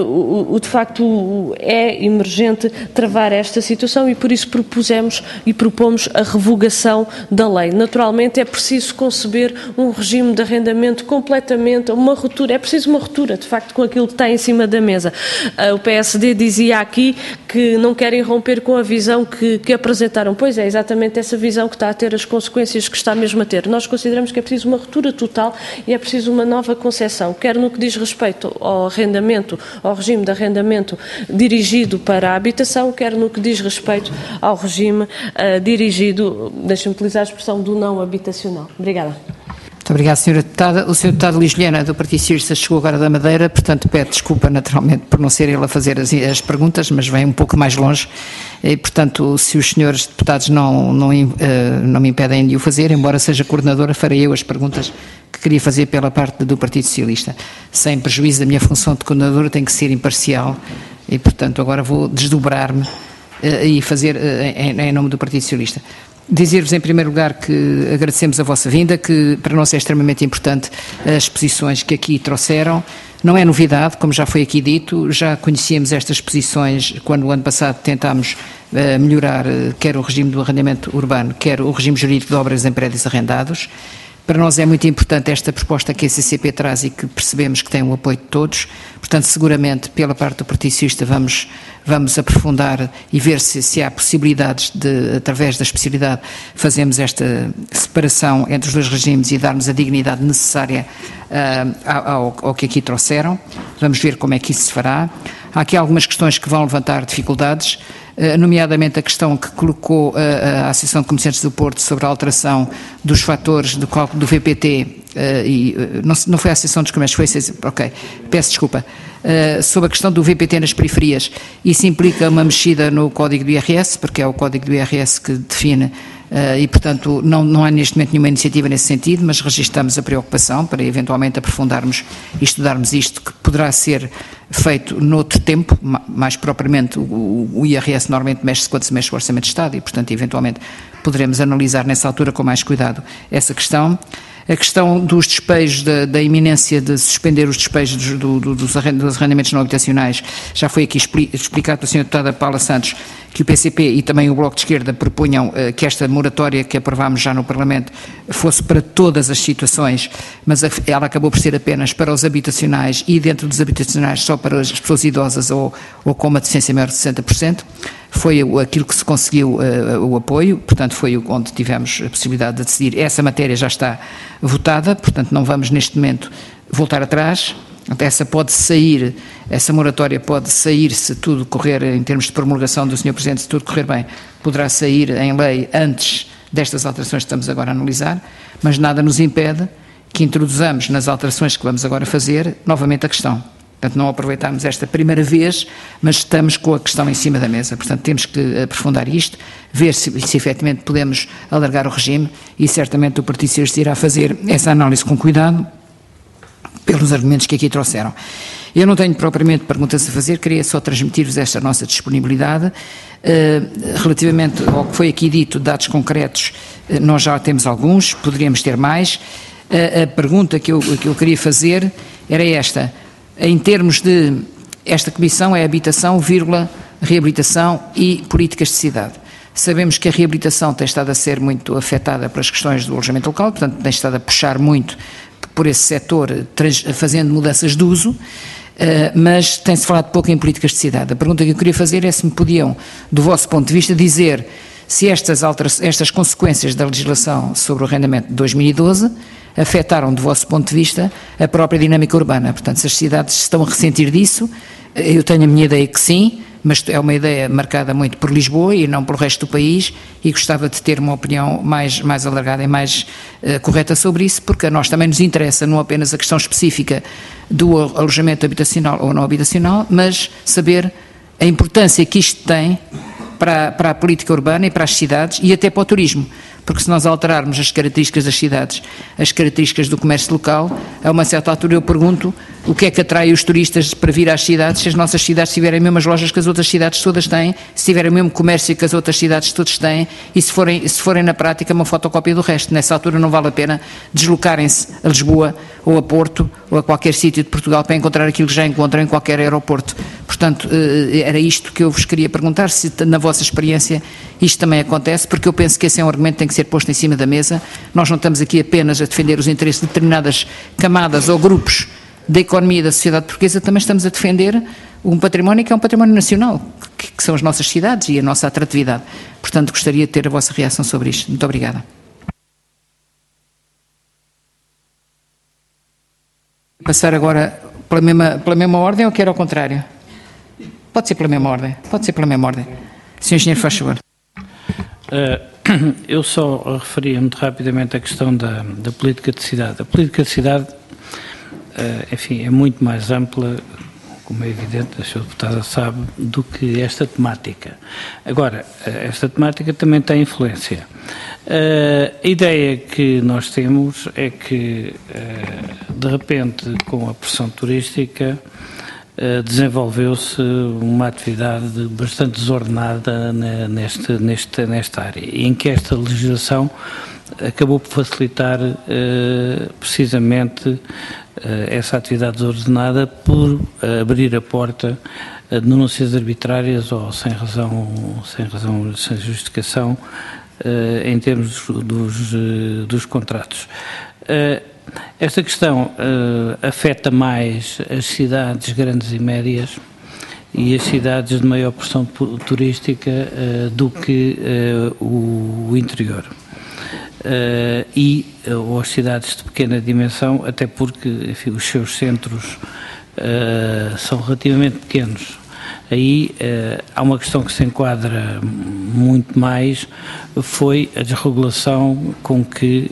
o, o, de facto é emergente travar esta situação e por isso propusemos e propomos a revogação da lei. Naturalmente é preciso conceber um regime de arrendamento completamente, uma ruptura, é preciso uma ruptura, de facto, com aquilo que está em cima da mesa. O P S D dizia aqui que não querem romper com a visão que, que apresentaram. Pois é, exatamente essa visão que está a ter as consequências que está mesmo a ter. Nós consideramos que é preciso uma ruptura total e é preciso uma nova concepção, quer no que diz respeito ao arrendamento, ao regime de arrendamento dirigido para a habitação, quer no que diz respeito ao regime uh, dirigido, deixa-me utilizar a expressão, do não habitacional. Obrigada. Muito obrigada, senhora Deputada. O senhor Deputado Luís Vilhena, do Partido Socialista, chegou agora da Madeira, portanto pede desculpa naturalmente por não ser ele a fazer as, as perguntas, mas vem um pouco mais longe e, portanto, se os senhores deputados não, não, uh, não me impedem de o fazer, embora seja coordenadora, farei eu as perguntas que queria fazer pela parte do Partido Socialista. Sem prejuízo da minha função de coordenadora, tenho que ser imparcial e, portanto, agora vou desdobrar-me uh, e fazer uh, em, em nome do Partido Socialista. Dizer-vos, em primeiro lugar, que agradecemos a vossa vinda, que para nós é extremamente importante as posições que aqui trouxeram. Não é novidade, como já foi aqui dito, já conhecíamos estas posições quando o ano passado tentámos uh, melhorar uh, quer o regime do arrendamento urbano, quer o regime jurídico de obras em prédios arrendados. Para nós é muito importante esta proposta que a C C P traz e que percebemos que tem o apoio de todos. Portanto, seguramente, pela parte do Partido Socialista, vamos, vamos aprofundar e ver se, se há possibilidades de, através da especialidade, fazermos esta separação entre os dois regimes e darmos a dignidade necessária uh, ao, ao que aqui trouxeram. Vamos ver como é que isso se fará. Há aqui algumas questões que vão levantar dificuldades, nomeadamente a questão que colocou a, a Associação de Comerciantes do Porto sobre a alteração dos fatores do cálculo do V P T, uh, e não, não foi a Associação dos Comércios, foi a ok, peço desculpa, uh, sobre a questão do V P T nas periferias. Isso implica uma mexida no Código do I R S, porque é o Código do I R S que define, Uh, e, portanto, não, não há neste momento nenhuma iniciativa nesse sentido, mas registramos a preocupação para eventualmente aprofundarmos e estudarmos isto, que poderá ser feito noutro tempo, mais propriamente o, o I R S normalmente mexe-se quando se mexe o Orçamento de Estado e, portanto, eventualmente poderemos analisar nessa altura com mais cuidado essa questão. A questão dos despejos, da, da iminência de suspender os despejos do, do, dos arrendamentos não habitacionais, já foi aqui explicado pela senhora Deputada Paula Santos que o P C P e também o Bloco de Esquerda propunham uh, que esta moratória que aprovámos já no Parlamento fosse para todas as situações, mas a, ela acabou por ser apenas para os habitacionais e dentro dos habitacionais só para as pessoas idosas ou, ou com uma deficiência maior de sessenta por cento. Foi aquilo que se conseguiu uh, o apoio, portanto foi onde tivemos a possibilidade de decidir. Essa matéria já está votada, portanto não vamos neste momento voltar atrás. Essa pode sair, essa moratória pode sair se tudo correr, em termos de promulgação do senhor Presidente, se tudo correr bem, poderá sair em lei antes destas alterações que estamos agora a analisar, mas nada nos impede que introduzamos nas alterações que vamos agora fazer novamente a questão. Portanto, não aproveitámos esta primeira vez, mas estamos com a questão em cima da mesa. Portanto, temos que aprofundar isto, ver se, se efetivamente podemos alargar o regime e certamente o Partido Socialista irá fazer essa análise com cuidado pelos argumentos que aqui trouxeram. Eu não tenho propriamente perguntas a fazer, queria só transmitir-vos esta nossa disponibilidade. Uh, relativamente ao que foi aqui dito, dados concretos, uh, nós já temos alguns, poderíamos ter mais. Uh, a pergunta que eu, que eu queria fazer era esta. Em termos de, esta comissão é habitação, vírgula, reabilitação e políticas de cidade. Sabemos que a reabilitação tem estado a ser muito afetada pelas questões do alojamento local, portanto tem estado a puxar muito por esse setor, fazendo mudanças de uso, mas tem-se falado pouco em políticas de cidade. A pergunta que eu queria fazer é se me podiam, do vosso ponto de vista, dizer se estas, estas consequências da legislação sobre o arrendamento de dois mil e doze afetaram, do vosso ponto de vista, a própria dinâmica urbana. Portanto, se as cidades estão a ressentir disso, eu tenho a minha ideia que sim, mas é uma ideia marcada muito por Lisboa e não pelo resto do país, e gostava de ter uma opinião mais, mais alargada e mais uh, correta sobre isso, porque a nós também nos interessa não apenas a questão específica do alojamento habitacional ou não habitacional, mas saber a importância que isto tem para, para a política urbana e para as cidades e até para o turismo, porque se nós alterarmos as características das cidades, as características do comércio local, a uma certa altura eu pergunto o que é que atrai os turistas para vir às cidades, se as nossas cidades tiverem as mesmas lojas que as outras cidades todas têm, se tiverem o mesmo comércio que as outras cidades todas têm e se forem, se forem na prática uma fotocópia do resto. Nessa altura não vale a pena deslocarem-se a Lisboa ou a Porto ou a qualquer sítio de Portugal para encontrar aquilo que já encontram em qualquer aeroporto. Portanto, era isto que eu vos queria perguntar, se na vossa experiência isto também acontece, porque eu penso que esse é um argumento que tem que ser posto em cima da mesa. Nós não estamos aqui apenas a defender os interesses de determinadas camadas ou grupos da economia e da sociedade portuguesa, também estamos a defender um património que é um património nacional, que, que são as nossas cidades e a nossa atratividade. Portanto, gostaria de ter a vossa reação sobre isto. Muito obrigada. Passar agora pela mesma, pela mesma ordem ou quer ao contrário? Pode ser pela mesma ordem. Pode ser pela mesma ordem. senhor Engenheiro, faz favor. Uh, eu só referia muito rapidamente a questão da, da política de cidade. A política de cidade, uh, enfim, é muito mais ampla, como é evidente, a senhora deputada sabe, do que esta temática. Agora, uh, esta temática também tem influência. Uh, a ideia que nós temos é que, uh, de repente, com a pressão turística, uh, desenvolveu-se uma atividade bastante desordenada neste, neste, nesta área, em que esta legislação acabou por facilitar uh, precisamente uh, essa atividade desordenada por uh, abrir a porta a denúncias arbitrárias ou sem razão, sem razão, sem justificação, Uh, em termos dos, dos, uh, dos contratos. Uh, esta questão uh, afeta mais as cidades grandes e médias e as cidades de maior pressão turística uh, do que uh, o, o interior. Uh, e ou as cidades de pequena dimensão, até porque, enfim, os seus centros uh, são relativamente pequenos. Aí uh, há uma questão que se enquadra muito mais, foi a desregulação com que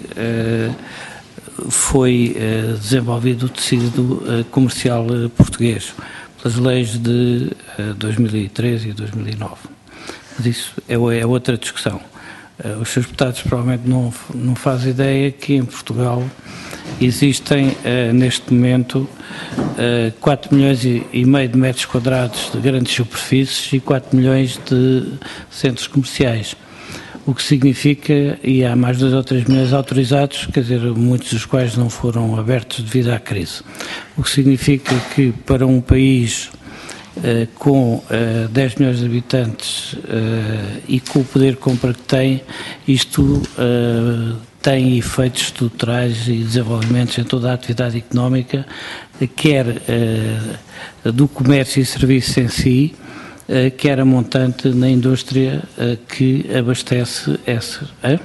uh, foi uh, desenvolvido o tecido uh, comercial uh, português, pelas leis de uh, dois mil e treze e dois mil e nove. Mas isso é, é outra discussão. Uh, os seus deputados provavelmente não, não fazem ideia que em Portugal existem uh, neste momento uh, quatro milhões e, e meio de metros quadrados de grandes superfícies e quatro milhões de centros comerciais, o que significa, e há mais dois ou três milhões autorizados, quer dizer, muitos dos quais não foram abertos devido à crise, o que significa que para um país Uh, com uh, dez milhões de habitantes uh, e com o poder de compra que tem, isto uh, tem efeitos estruturais e desenvolvimentos em toda a atividade económica, quer uh, do comércio e serviços em si, uh, quer a montante na indústria uh, que abastece essa. É?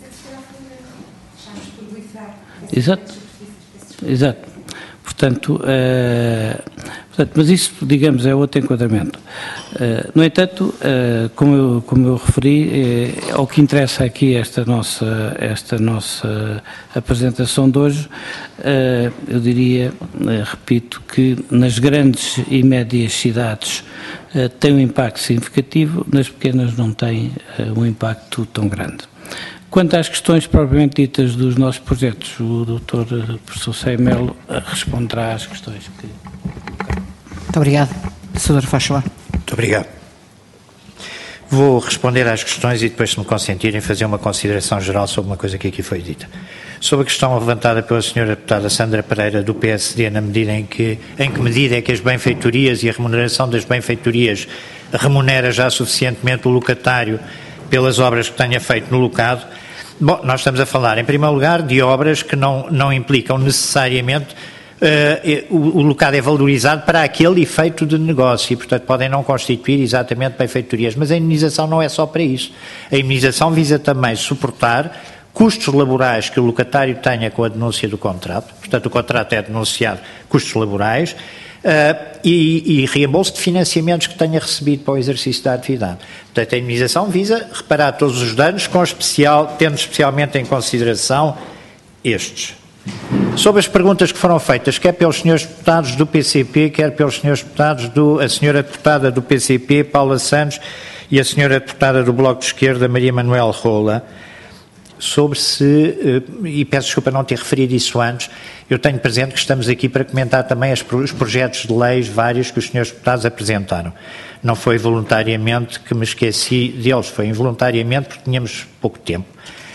Exato. Exato. Portanto, uh, portanto, mas isso, digamos, é outro enquadramento. Uh, no entanto, uh, como, eu, como eu referi, é, ao que interessa aqui esta nossa, esta nossa apresentação de hoje, uh, eu diria, uh, repito, que nas grandes e médias cidades uh, tem um impacto significativo, nas pequenas não tem uh, um impacto tão grande. Quanto às questões propriamente ditas dos nossos projetos, o doutor professor Sei Melo responderá às questões que... Muito obrigado. senhor faz favor. Muito obrigado. Vou responder às questões e depois, se me consentirem, fazer uma consideração geral sobre uma coisa que aqui foi dita. Sobre a questão levantada pela senhora deputada Sandra Pereira, do P S D, na medida em que, em que medida é que as benfeitorias e a remuneração das benfeitorias remunera já suficientemente o locatário pelas obras que tenha feito no locado. Bom, nós estamos a falar, em primeiro lugar, de obras que não, não implicam necessariamente uh, o, o locado é valorizado para aquele efeito de negócio e, portanto, podem não constituir exatamente benfeitorias, mas a indemnização não é só para isso. A indemnização visa também suportar custos laborais que o locatário tenha com a denúncia do contrato, portanto, o contrato é denunciado, custos laborais, Uh, e, e reembolso de financiamentos que tenha recebido para o exercício da atividade. Portanto, a indemnização visa reparar todos os danos, com especial, tendo especialmente em consideração estes. Sobre as perguntas que foram feitas, quer pelos senhores deputados do P C P, quer pelos senhores deputados do, a senhora deputada do P C P, Paula Santos, e a senhora deputada do Bloco de Esquerda, Maria Manuel Rola, sobre se, e peço desculpa não ter referido isso antes, eu tenho presente que estamos aqui para comentar também os projetos de leis vários que os senhores deputados apresentaram. Não foi voluntariamente que me esqueci deles, foi involuntariamente porque tínhamos pouco tempo.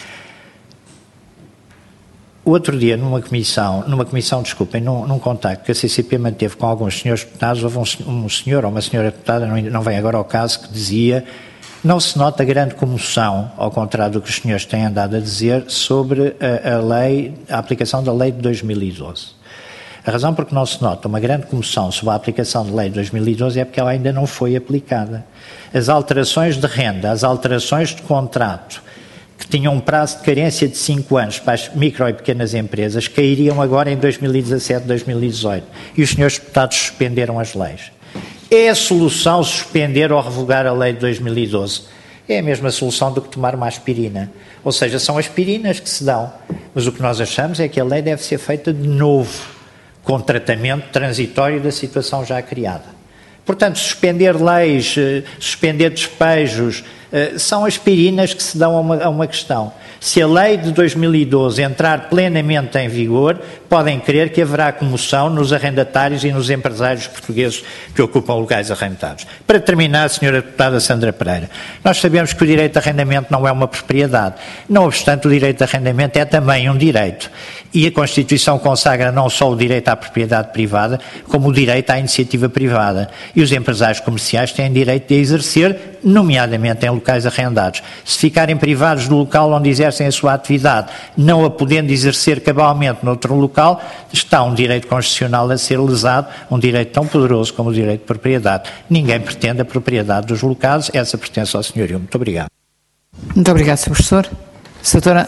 O outro dia, numa comissão, numa comissão, desculpem, num, num contacto que a C C P manteve com alguns senhores deputados, houve um, um senhor ou uma senhora deputada, não, não vem agora ao caso, que dizia: não se nota grande comoção, ao contrário do que os senhores têm andado a dizer, sobre a, a lei, a aplicação da lei de dois mil e doze. A razão por que não se nota uma grande comoção sobre a aplicação da lei de dois mil e doze é porque ela ainda não foi aplicada. As alterações de renda, as alterações de contrato, que tinham um prazo de carência de cinco anos para as micro e pequenas empresas, cairiam agora em dois mil e dezassete, dois mil e dezoito. E os senhores deputados suspenderam as leis. É a solução suspender ou revogar a lei de dois mil e doze? É a mesma solução do que tomar uma aspirina. Ou seja, são aspirinas que se dão. Mas o que nós achamos é que a lei deve ser feita de novo, com tratamento transitório da situação já criada. Portanto, suspender leis, suspender despejos, são aspirinas que se dão a uma, a uma questão. Se a lei de dois mil e doze entrar plenamente em vigor, podem crer que haverá comoção nos arrendatários e nos empresários portugueses que ocupam lugares arrendados. Para terminar, senhora deputada Sandra Pereira, nós sabemos que o direito de arrendamento não é uma propriedade. Não obstante, o direito de arrendamento é também um direito. E a Constituição consagra não só o direito à propriedade privada, como o direito à iniciativa privada. E os empresários comerciais têm direito de exercer, nomeadamente em locais arrendados. Se ficarem privados do local onde exercem a sua atividade, não a podendo exercer cabalmente noutro local, está um direito constitucional a ser lesado, um direito tão poderoso como o direito de propriedade. Ninguém pretende a propriedade dos locais, essa pertence ao senhorio. Muito obrigado. Muito obrigado, senhor Professor. Doutora.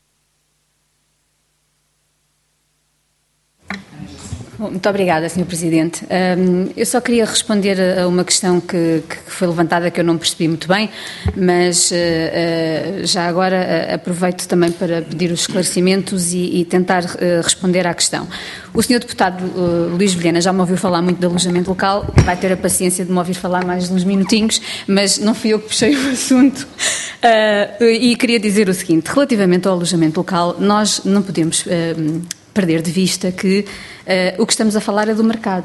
Muito obrigada, senhor Presidente. Um, eu só queria responder a uma questão que, que foi levantada que eu não percebi muito bem, mas uh, uh, já agora uh, aproveito também para pedir os esclarecimentos e, e tentar uh, responder à questão. O senhor deputado uh, Luís Vilhena já me ouviu falar muito de alojamento local, vai ter a paciência de me ouvir falar mais uns minutinhos, mas não fui eu que puxei o assunto. Uh, e queria dizer o seguinte: relativamente ao alojamento local, nós não podemos Uh, perder de vista que uh, o que estamos a falar é do mercado.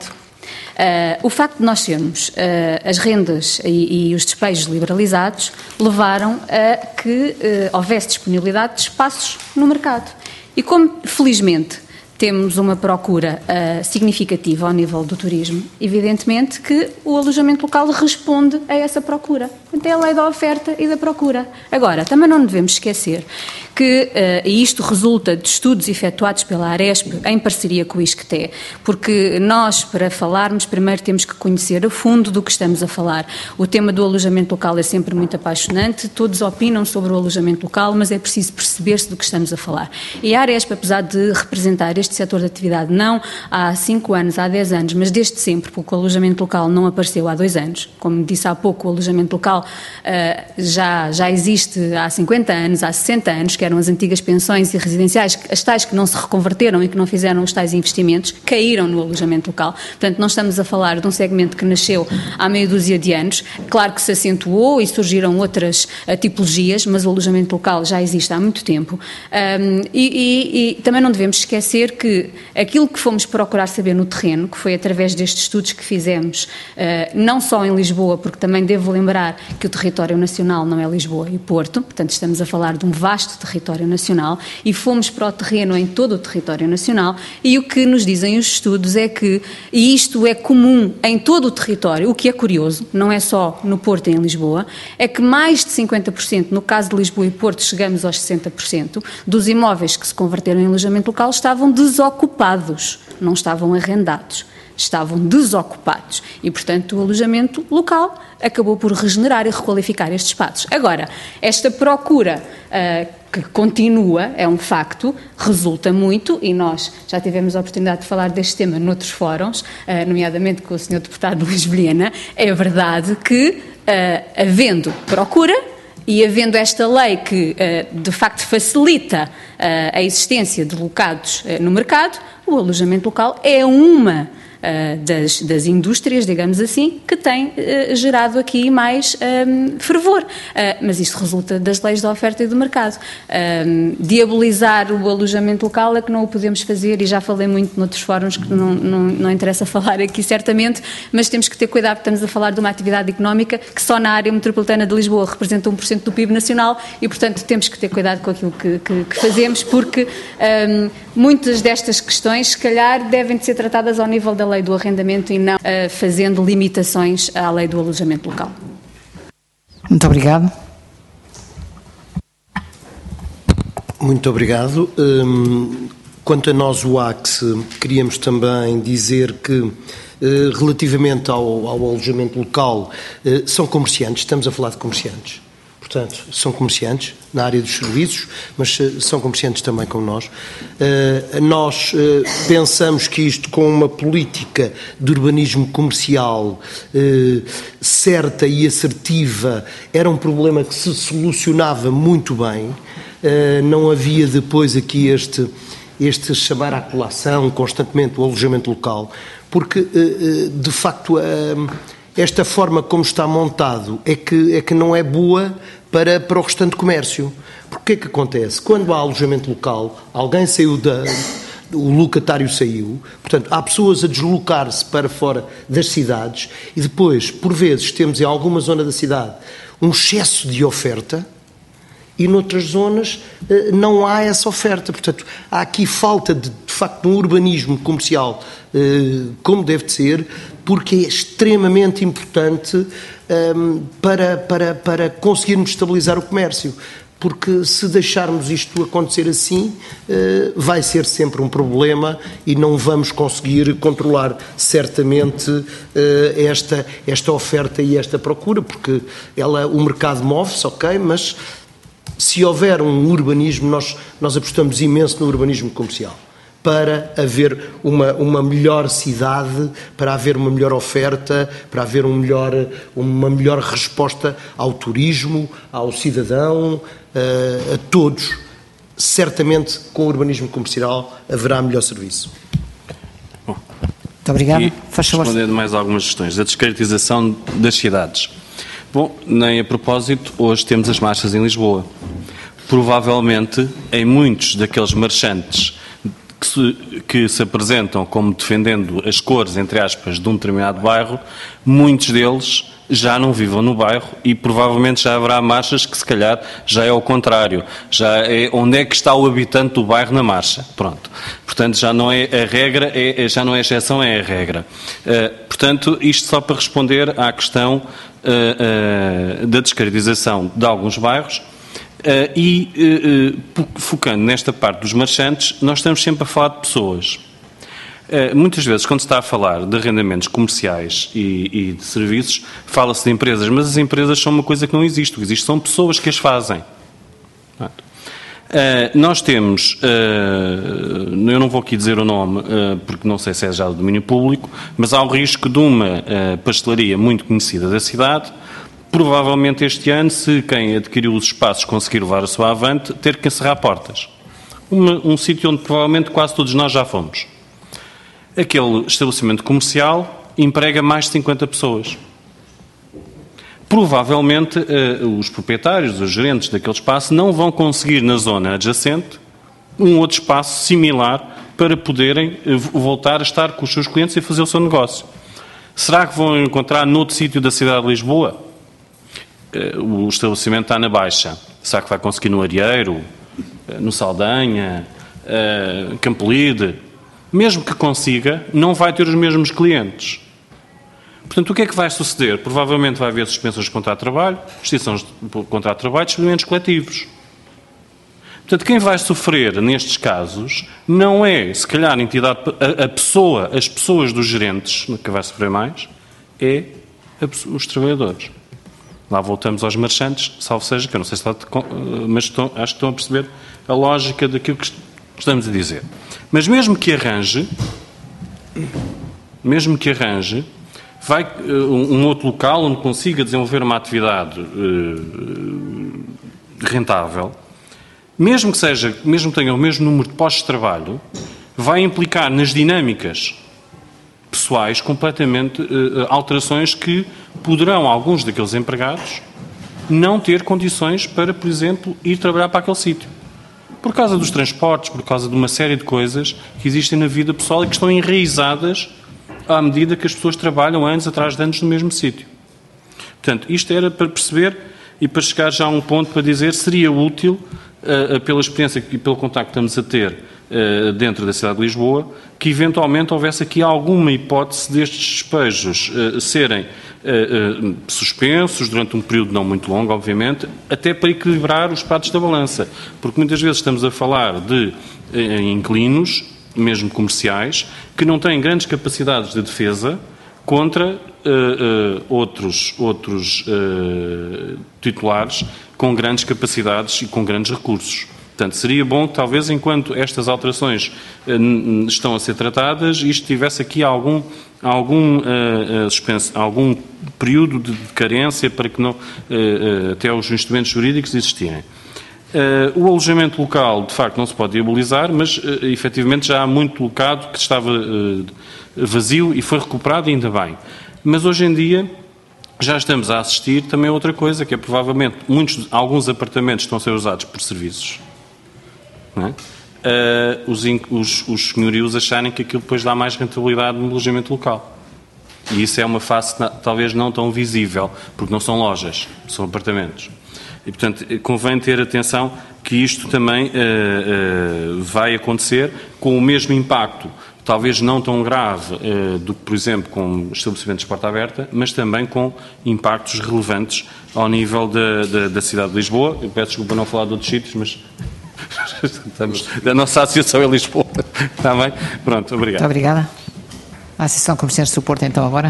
Uh, o facto de nós termos uh, as rendas e, e os despejos liberalizados levaram a que uh, houvesse disponibilidade de espaços no mercado. E como, felizmente, temos uma procura uh, significativa ao nível do turismo, evidentemente que o alojamento local responde a essa procura. Portanto, é a lei da oferta e da procura. Agora, também não devemos esquecer que, uh, e isto resulta de estudos efetuados pela Aresp em parceria com o ISCTE, porque nós, para falarmos, primeiro temos que conhecer a fundo do que estamos a falar. O tema do alojamento local é sempre muito apaixonante, todos opinam sobre o alojamento local, mas é preciso perceber-se do que estamos a falar. E a Aresp, apesar de representar este setor de atividade não há cinco anos, há dez anos, mas desde sempre, porque o alojamento local não apareceu há dois anos. Como disse há pouco, o alojamento local uh, já, já existe há cinquenta anos, há sessenta anos, que eram as antigas pensões e residenciais, as tais que não se reconverteram e que não fizeram os tais investimentos, caíram no alojamento local. Portanto, não estamos a falar de um segmento que nasceu há meia dúzia de anos. Claro que se acentuou e surgiram outras uh, tipologias, mas o alojamento local já existe há muito tempo. Um, e, e, e também não devemos esquecer que aquilo que fomos procurar saber no terreno, que foi através destes estudos que fizemos, uh, não só em Lisboa, porque também devo lembrar que o território nacional não é Lisboa e Porto, portanto estamos a falar de um vasto território nacional, e fomos para o terreno em todo o território nacional, e o que nos dizem os estudos é que, e isto é comum em todo o território, o que é curioso, não é só no Porto e em Lisboa, é que mais de cinquenta por cento, no caso de Lisboa e Porto chegamos aos sessenta por cento, dos imóveis que se converteram em alojamento local estavam desocupados, não estavam arrendados, estavam desocupados e, portanto, o alojamento local acabou por regenerar e requalificar estes espaços. Agora, esta procura uh, que continua, é um facto, resulta muito, e nós já tivemos a oportunidade de falar deste tema noutros fóruns, uh, nomeadamente com o senhor deputado Luís Vilhena, é verdade que, uh, havendo procura, e havendo esta lei que, de facto, facilita a existência de locados no mercado, o alojamento local é uma uh, das, das indústrias, digamos assim, que tem uh, gerado aqui mais um, fervor. Uh, mas isto resulta das leis da oferta e do mercado. Um, diabolizar o alojamento local é que não o podemos fazer, e já falei muito noutros fóruns que não, não, não interessa falar aqui certamente, mas temos que ter cuidado, porque estamos a falar de uma atividade económica que só na área metropolitana de Lisboa representa um por cento do P I B nacional e, portanto, temos que ter cuidado com aquilo que, que, que fazemos, porque um, muitas destas questões, se calhar, devem de ser tratadas ao nível da lei do arrendamento e não uh, fazendo limitações à lei do alojamento local. Muito obrigado. Muito obrigado. Um, quanto a nós, o A C S, queríamos também dizer que, Uh, relativamente ao, ao alojamento local, uh, são comerciantes, estamos a falar de comerciantes, portanto, são comerciantes na área dos serviços, mas uh, são comerciantes também como nós. Uh, nós uh, pensamos que isto, com uma política de urbanismo comercial uh, certa e assertiva, era um problema que se solucionava muito bem. Uh, não havia depois aqui este, este chamar à colação constantemente o alojamento local, porque, de facto, esta forma como está montado é que, é que não é boa para, para o restante comércio. Porque o que é que acontece? Quando há alojamento local, alguém saiu da... o locatário saiu, portanto, há pessoas a deslocar-se para fora das cidades e depois, por vezes, temos em alguma zona da cidade um excesso de oferta, e noutras zonas não há essa oferta. Portanto, há aqui falta de, de facto, de um urbanismo comercial como deve de ser, porque é extremamente importante para, para, para conseguirmos estabilizar o comércio. Porque se deixarmos isto acontecer assim, vai ser sempre um problema e não vamos conseguir controlar certamente esta, esta oferta e esta procura, porque ela, o mercado move-se, ok, mas se houver um urbanismo, nós, nós apostamos imenso no urbanismo comercial, para haver uma, uma melhor cidade, para haver uma melhor oferta, para haver um melhor, uma melhor resposta ao turismo, ao cidadão, a, a todos. Certamente, com o urbanismo comercial, haverá melhor serviço. Muito obrigado. E, respondendo mais algumas questões, da descaracterização das cidades. Bom, nem a propósito, hoje temos as marchas em Lisboa. Provavelmente, em muitos daqueles marchantes que se, que se apresentam como defendendo as cores, entre aspas, de um determinado bairro, muitos deles já não vivam no bairro e provavelmente já haverá marchas que, se calhar, já é ao contrário. Já é onde é que está o habitante do bairro na marcha. Pronto. Portanto, já não é a regra, é, já não é a exceção, é a regra. Uh, portanto, isto só para responder à questão uh, uh, da descaracterização de alguns bairros. Uh, e, uh, uh, focando nesta parte dos marchantes, nós estamos sempre a falar de pessoas. Uh, muitas vezes, quando se está a falar de arrendamentos comerciais e, e de serviços, fala-se de empresas, mas as empresas são uma coisa que não existe. O que existe são pessoas que as fazem. Uh, nós temos, uh, eu não vou aqui dizer o nome, uh, porque não sei se é já do domínio público, mas há o risco de uma uh, pastelaria muito conhecida da cidade, provavelmente este ano, se quem adquiriu os espaços conseguir levar a sua avante, ter que encerrar portas. Uma, um sítio onde provavelmente quase todos nós já fomos. Aquele estabelecimento comercial emprega mais de cinquenta pessoas. Provavelmente uh, os proprietários, os gerentes daquele espaço não vão conseguir na zona adjacente um outro espaço similar para poderem uh, voltar a estar com os seus clientes e fazer o seu negócio. Será que vão encontrar noutro sítio da cidade de Lisboa? O estabelecimento está na Baixa. Será que vai conseguir no Arieiro, no Saldanha, Campolide? Mesmo que consiga, não vai ter os mesmos clientes. Portanto, o que é que vai suceder? Provavelmente vai haver suspensões de contrato de trabalho, extinções de contrato de trabalho, despedimentos coletivos. Portanto, quem vai sofrer nestes casos não é, se calhar, a entidade, a, a pessoa, as pessoas dos gerentes, que vai sofrer mais, é a, os trabalhadores. Lá voltamos aos marchantes, salvo seja, que eu não sei se está, mas estão, acho que estão a perceber a lógica daquilo que estamos a dizer. Mas mesmo que arranje, mesmo que arranje, vai um outro local onde consiga desenvolver uma atividade uh, rentável, mesmo que seja, mesmo que tenha o mesmo número de postos de trabalho, vai implicar nas dinâmicas pessoais completamente, uh, alterações que poderão, alguns daqueles empregados, não ter condições para, por exemplo, ir trabalhar para aquele sítio. Por causa dos transportes, por causa de uma série de coisas que existem na vida pessoal e que estão enraizadas à medida que as pessoas trabalham anos atrás de anos no mesmo sítio. Portanto, isto era para perceber e para chegar já a um ponto para dizer seria útil, uh, pela experiência e pelo contacto que estamos a ter uh, dentro da cidade de Lisboa, que eventualmente houvesse aqui alguma hipótese destes despejos uh, serem uh, uh, suspensos durante um período não muito longo, obviamente, até para equilibrar os pratos da balança. Porque muitas vezes estamos a falar de uh, inquilinos, mesmo comerciais, que não têm grandes capacidades de defesa contra uh, uh, outros, outros uh, titulares com grandes capacidades e com grandes recursos. Portanto, seria bom que talvez enquanto estas alterações uh, estão a ser tratadas, isto tivesse aqui algum, algum, uh, uh, suspense, algum período de carência para que não, uh, uh, até os instrumentos jurídicos existirem. Uh, o alojamento local, de facto, não se pode viabilizar, mas, uh, efetivamente, já há muito locado que estava uh, vazio e foi recuperado, e ainda bem. Mas, hoje em dia, já estamos a assistir também a outra coisa, que é, provavelmente, muitos, alguns apartamentos estão a ser usados por serviços. Não é? uh, os, os, os senhorios acharem que aquilo depois dá mais rentabilidade no alojamento local. E isso é uma face, talvez, não tão visível, porque não são lojas, são apartamentos. E, portanto, convém ter atenção que isto também uh, uh, vai acontecer com o mesmo impacto, talvez não tão grave uh, do que, por exemplo, com estabelecimentos de porta aberta, mas também com impactos relevantes ao nível da, da, da cidade de Lisboa. Eu peço desculpa não falar de outros sítios, mas estamos da nossa associação em Lisboa. Está bem? Pronto, obrigado. Muito obrigada. A Associação Comerciantes do Porto, então, agora.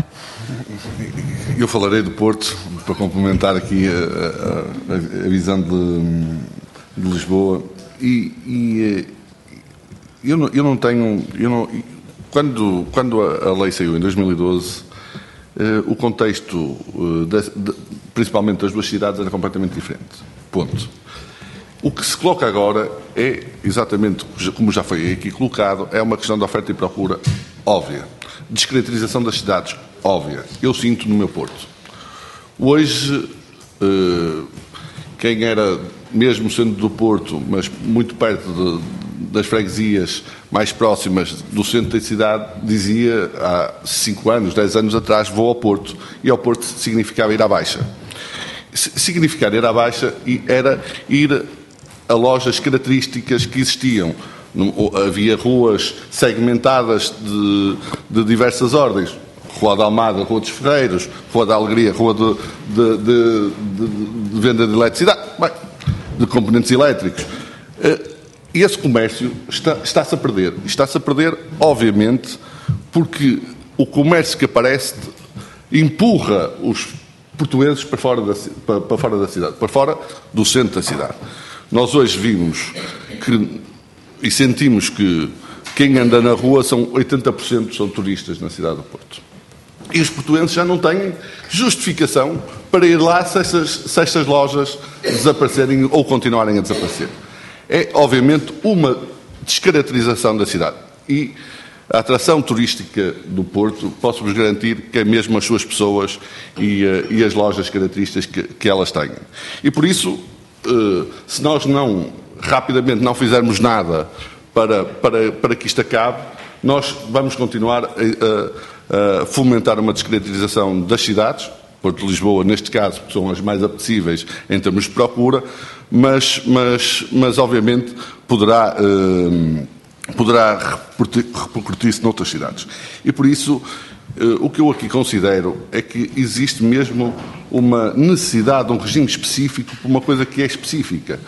Eu falarei do Porto, para complementar aqui a, a, a visão de, de Lisboa. E, e eu, não, eu não tenho... Eu não, quando, quando a, a lei saiu em dois mil e doze, eh, o contexto, eh, de, de, principalmente das duas cidades, era completamente diferente. Ponto. O que se coloca agora é, exatamente como já foi aqui colocado, é uma questão de oferta e procura óbvia. Descaracterização das cidades, óbvia. Eu sinto no meu Porto. Hoje, quem era, mesmo sendo do Porto, mas muito perto de, das freguesias mais próximas do centro da cidade, dizia há cinco anos, dez anos atrás, vou ao Porto. E ao Porto significava ir à Baixa. Significar ir à Baixa era ir a lojas características que existiam. Havia ruas segmentadas de, de diversas ordens. Rua da Almada, Rua dos Ferreiros, Rua da Alegria, Rua de, de, de, de, de venda de eletricidade, bem, de componentes elétricos. E esse comércio está, está-se a perder. Está-se a perder, obviamente, porque o comércio que aparece empurra os portugueses para fora da, para, para fora da cidade, para fora do centro da cidade. Nós hoje vimos que, e sentimos que quem anda na rua são oitenta por cento são turistas na cidade do Porto. E os portuenses já não têm justificação para ir lá se estas, se estas lojas desaparecerem ou continuarem a desaparecer. É, obviamente, uma descaracterização da cidade. E a atração turística do Porto, posso-vos garantir que é mesmo as suas pessoas e, e as lojas características que, que elas têm. E por isso, se nós não, rapidamente, não fizermos nada para, para, para que isto acabe, nós vamos continuar a, a, a fomentar uma descaracterização das cidades, Porto de Lisboa, neste caso, que são as mais apetecíveis em termos de procura, mas, mas, mas obviamente, poderá, eh, poderá repercutir-se noutras cidades. E por isso, eh, o que eu aqui considero é que existe mesmo uma necessidade de um regime específico para uma coisa que é específica.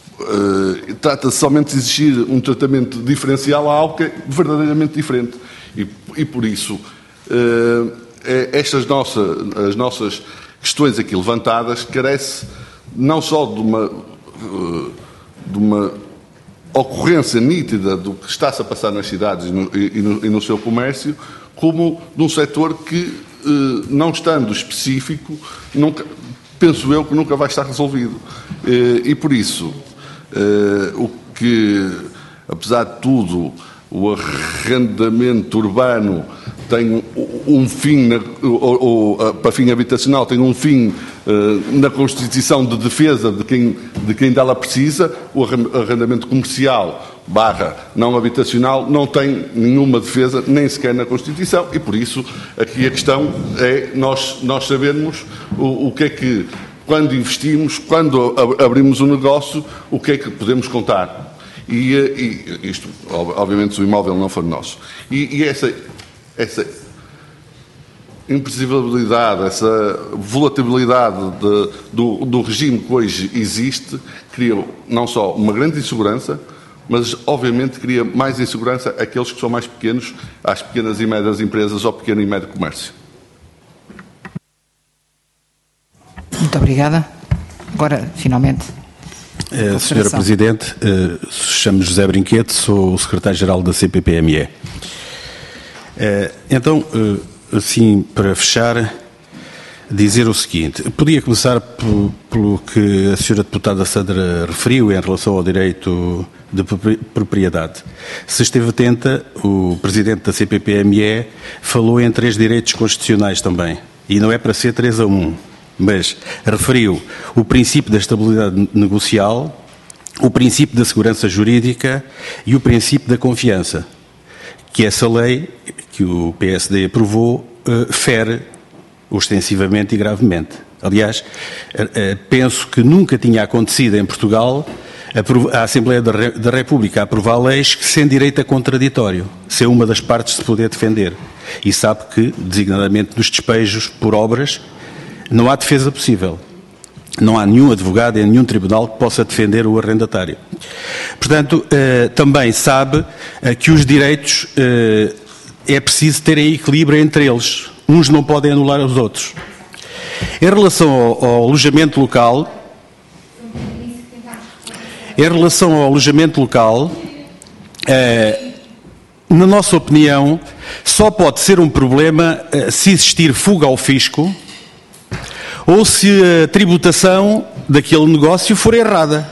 Uh, trata-se somente de exigir um tratamento diferencial a algo que é verdadeiramente diferente. E, e por isso, uh, é, estas nossa, as nossas questões aqui levantadas carecem não só de uma, uh, de uma ocorrência nítida do que está-se a passar nas cidades e no, e, no, e no seu comércio, como de um setor que, uh, não estando específico, nunca, penso eu que nunca vai estar resolvido. Uh, e por isso, Uh, o que, apesar de tudo, o arrendamento urbano tem um fim, na, ou, ou, para fim habitacional, tem um fim uh, na constituição de defesa de quem, de quem dela precisa. O arrendamento comercial barra não habitacional não tem nenhuma defesa, nem sequer na Constituição, e por isso aqui a questão é nós, nós sabermos o, o que é que, quando investimos, quando abrimos um negócio, o que é que podemos contar. E, e isto, obviamente, se o imóvel não for nosso. E, e essa... essa imprevisibilidade, essa volatilidade de, do, do regime que hoje existe, cria não só uma grande insegurança, mas obviamente cria mais insegurança àqueles que são mais pequenos, às pequenas e médias empresas ao pequeno e médio comércio. Muito obrigada. Agora, finalmente. Uh, Senhora Presidente, uh, chamo-me José Brinquete, sou o Secretário-Geral da C P P M E. Uh, então, uh, assim, para fechar, dizer o seguinte. Podia começar pelo, pelo que a senhora Deputada Sandra referiu em relação ao direito de propriedade. Se esteve atenta, o Presidente da C P P M E falou em três direitos constitucionais também. E não é para ser três a um, mas referiu o princípio da estabilidade negocial, o princípio da segurança jurídica e o princípio da confiança, que essa lei que o P S D aprovou uh, fere ostensivamente e gravemente. Aliás, uh, uh, penso que nunca tinha acontecido em Portugal a Assembleia da República aprovar leis sem direito a contraditório, sem uma das partes se poder defender. E sabe que, designadamente nos despejos por obras, não há defesa possível. Não há nenhum advogado em nenhum tribunal que possa defender o arrendatário. Portanto, eh, também sabe eh, que os direitos eh, é preciso terem equilíbrio entre eles. Uns não podem anular os outros. Em relação ao, ao alojamento local, em relação ao alojamento local, eh, na nossa opinião, só pode ser um problema eh, se existir fuga ao fisco ou se a tributação daquele negócio for errada.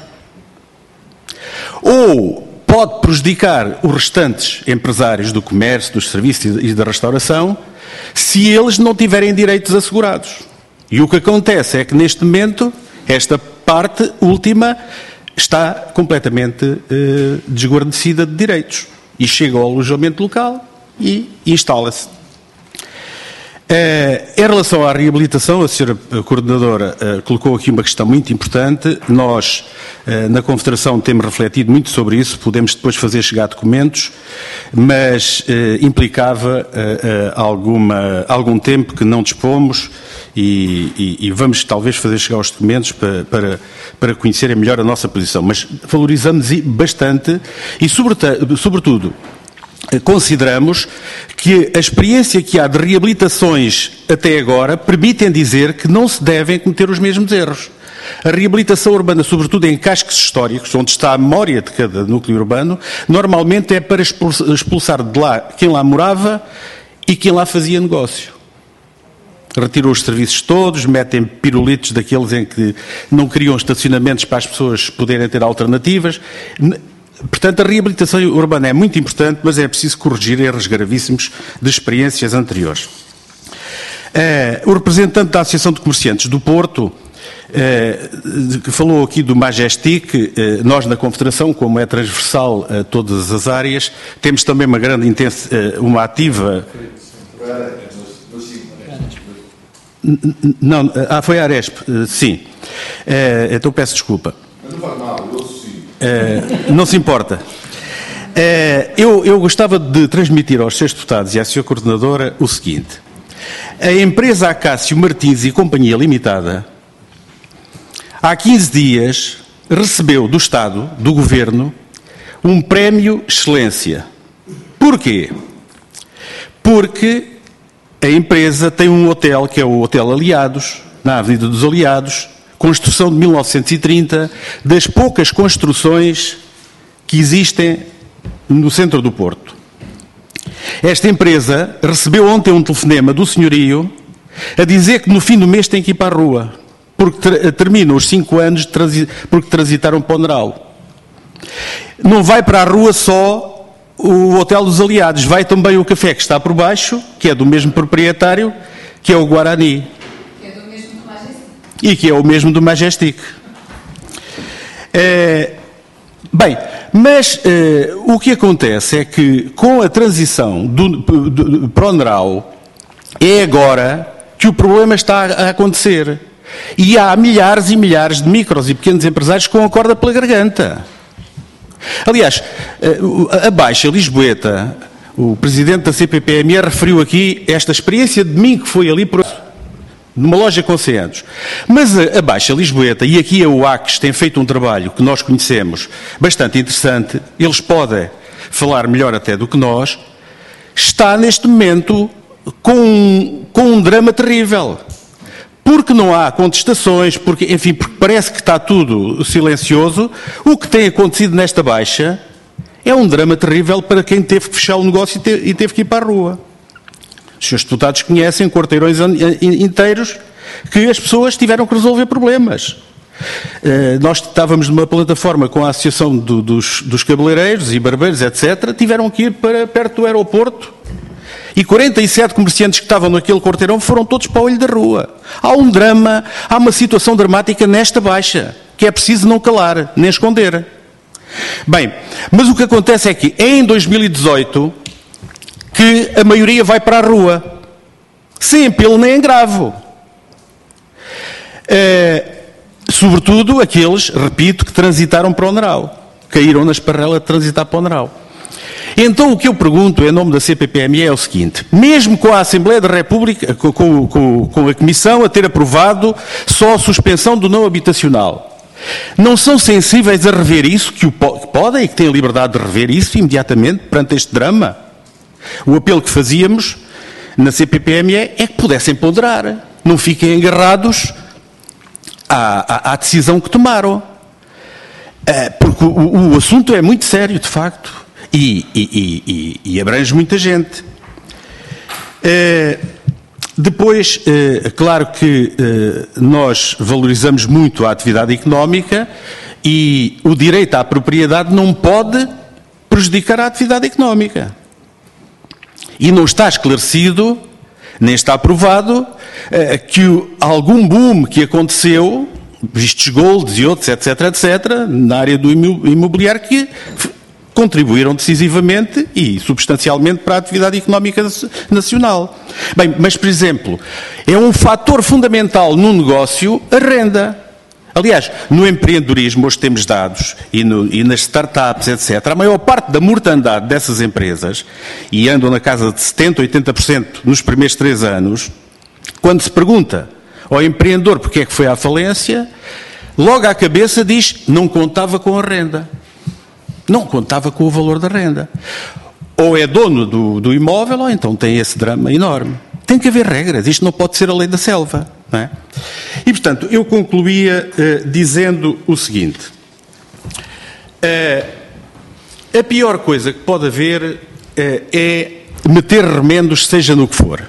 Ou pode prejudicar os restantes empresários do comércio, dos serviços e da restauração se eles não tiverem direitos assegurados. E o que acontece é que, neste momento, esta parte última está completamente eh, desguarnecida de direitos. E chega ao alojamento local e instala-se. Eh, em relação à reabilitação, a senhora Coordenadora eh, colocou aqui uma questão muito importante. Nós, eh, na Confederação, temos refletido muito sobre isso, podemos depois fazer chegar documentos, mas eh, implicava eh, eh, alguma, algum tempo que não dispomos e, e, e vamos talvez fazer chegar os documentos para, para, para conhecerem melhor a nossa posição. Mas valorizamos bastante e, sobretudo, sobretudo consideramos que a experiência que há de reabilitações até agora permitem dizer que não se devem cometer os mesmos erros. A reabilitação urbana, sobretudo em cascos históricos, onde está a memória de cada núcleo urbano, normalmente é para expulsar de lá quem lá morava e quem lá fazia negócio. Retirou os serviços todos, metem pirulitos daqueles em que não criam estacionamentos para as pessoas poderem ter alternativas. Portanto, a reabilitação urbana é muito importante, mas é preciso corrigir erros gravíssimos de experiências anteriores. Uh, o representante da Associação de Comerciantes do Porto, uh, que falou aqui do Majestic, uh, nós na Confederação, como é transversal a todas as áreas, temos também uma grande intensa, uh, uma ativa... Não, ah, foi a Aresp, uh, sim. Uh, então peço desculpa. Mas não faz mal, eu sim. Uh, não se importa. Uh, eu, eu gostava de transmitir aos senhores deputados e à senhora Coordenadora o seguinte. A empresa Acácio Martins e Companhia Limitada, há quinze dias, recebeu do Estado, do Governo, um prémio Excelência. Porquê? Porque a empresa tem um hotel, que é o Hotel Aliados, na Avenida dos Aliados, construção de mil novecentos e trinta, das poucas construções que existem no centro do Porto. Esta empresa recebeu ontem um telefonema do senhorio a dizer que no fim do mês tem que ir para a rua, porque ter, terminam os cinco anos de porque transitaram para o Neral. Não vai para a rua só o Hotel dos Aliados, vai também o café que está por baixo, que é do mesmo proprietário, que é o Guarani. Que é do mesmo do Majestic. E que é o mesmo do Majestic. É, bem, mas é, o que acontece é que com a transição do, do, do, para o Neral, é agora que o problema está a acontecer. E há milhares e milhares de micros e pequenos empresários com a corda pela garganta. Aliás, a Baixa Lisboeta, o presidente da C P P M E referiu aqui esta experiência de mim que foi ali por numa loja com cem anos. Mas a, a Baixa Lisboeta, e aqui a U A C tem feito um trabalho que nós conhecemos bastante interessante, eles podem falar melhor até do que nós, está neste momento com, com um drama terrível. Porque não há contestações, porque, enfim, porque parece que está tudo silencioso. O que tem acontecido nesta Baixa é um drama terrível para quem teve que fechar o negócio e teve, e teve que ir para a rua. Os senhores deputados conhecem quarteirões inteiros que as pessoas tiveram que resolver problemas. Uh, nós estávamos numa plataforma com a Associação do, dos, dos Cabeleireiros e Barbeiros, etcétera. Tiveram que ir para perto do aeroporto e quarenta e sete comerciantes que estavam naquele quarteirão foram todos para o olho da rua. Há um drama, há uma situação dramática nesta Baixa, que é preciso não calar, nem esconder. Bem, mas o que acontece é que é em dois mil e dezoito que a maioria vai para a rua, sem apelo nem agravo. É, sobretudo aqueles, repito, que transitaram para o Neral, caíram na esparrela de transitar para o Neral. Então o que eu pergunto em nome da C P P M E é o seguinte: mesmo com a Assembleia da República, com, com, com a Comissão a ter aprovado só a suspensão do não habitacional, não são sensíveis a rever isso, que, o, que podem e que têm a liberdade de rever isso imediatamente perante este drama? O apelo que fazíamos na C P P M E é que pudessem ponderar, não fiquem agarrados à, à, à decisão que tomaram. É, porque o, o assunto é muito sério, de facto. E, e, e, e abrange muita gente. É, depois, é claro que é, nós valorizamos muito a atividade económica e o direito à propriedade não pode prejudicar a atividade económica. E não está esclarecido, nem está aprovado, é, que o, algum boom que aconteceu, vistos golds e outros, etc, etcétera, na área do imobiliário, que contribuíram decisivamente e substancialmente para a atividade económica nacional. Bem, mas, por exemplo, é um fator fundamental no negócio a renda. Aliás, no empreendedorismo, hoje temos dados, e, no, e nas startups, etcétera, a maior parte da mortandade dessas empresas, e andam na casa de setenta, oitenta por cento nos primeiros três anos, quando se pergunta ao empreendedor porque é que foi à falência, logo à cabeça diz: não contava com a renda. Não contava com o valor da renda. Ou é dono do, do imóvel, ou então tem esse drama enorme. Tem que haver regras, isto não pode ser a lei da selva. Não é? E, portanto, eu concluía uh, dizendo o seguinte: uh, a pior coisa que pode haver uh, é meter remendos, seja no que for.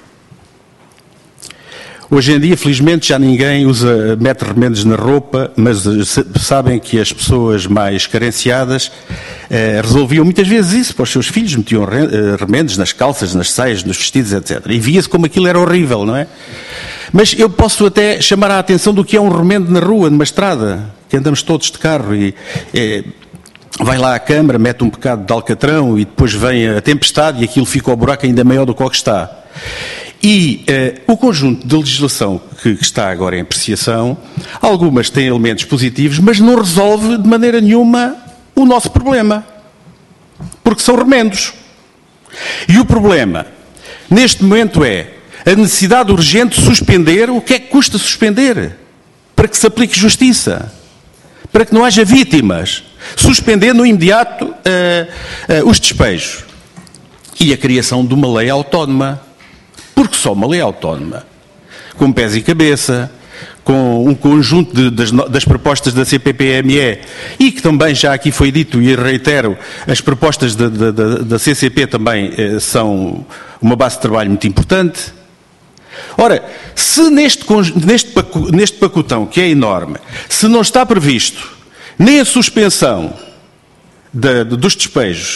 Hoje em dia, felizmente, já ninguém usa, mete remendos na roupa, mas sabem que as pessoas mais carenciadas eh, resolviam muitas vezes isso para os seus filhos, metiam remendos nas calças, nas saias, nos vestidos, etcétera. E via-se como aquilo era horrível, não é? Mas eu posso até chamar a atenção do que é um remendo na rua, numa estrada, que andamos todos de carro e... Eh, vai lá à Câmara, mete um bocado de alcatrão e depois vem a tempestade e aquilo fica o buraco ainda maior do que o que está. E eh, o conjunto de legislação que, que está agora em apreciação, algumas têm elementos positivos, mas não resolve de maneira nenhuma o nosso problema. Porque são remendos. E o problema, neste momento, é a necessidade urgente de suspender. O que é que custa suspender? Para que se aplique justiça. Para que não haja vítimas. Suspender no imediato uh, uh, os despejos. E a criação de uma lei autónoma. Porque só uma lei autónoma, com pés e cabeça, com um conjunto de, das, das propostas da C P P M E, e que também já aqui foi dito, e reitero, as propostas da, da, da C C P também eh, são uma base de trabalho muito importante. Ora, se neste, neste, neste pacotão, que é enorme, se não está previsto nem a suspensão de, de, dos despejos,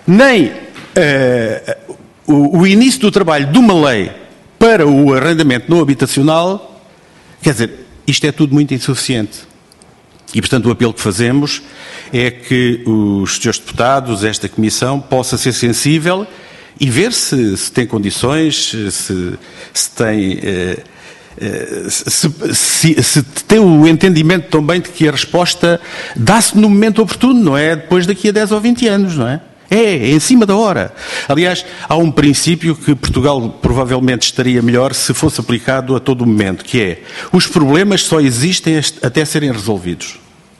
nem uh, o, o início do trabalho de uma lei para o arrendamento não habitacional, quer dizer, isto é tudo muito insuficiente. E, portanto, o apelo que fazemos é que os senhores deputados, esta Comissão, possa ser sensível e ver se, se tem condições, se, se tem... Uh, Se, se, se tem o entendimento também de que a resposta dá-se no momento oportuno, não é depois daqui a dez ou vinte anos, não é? É, é em cima da hora. Aliás, há um princípio que Portugal provavelmente estaria melhor se fosse aplicado a todo o momento, que é, os problemas só existem até serem resolvidos.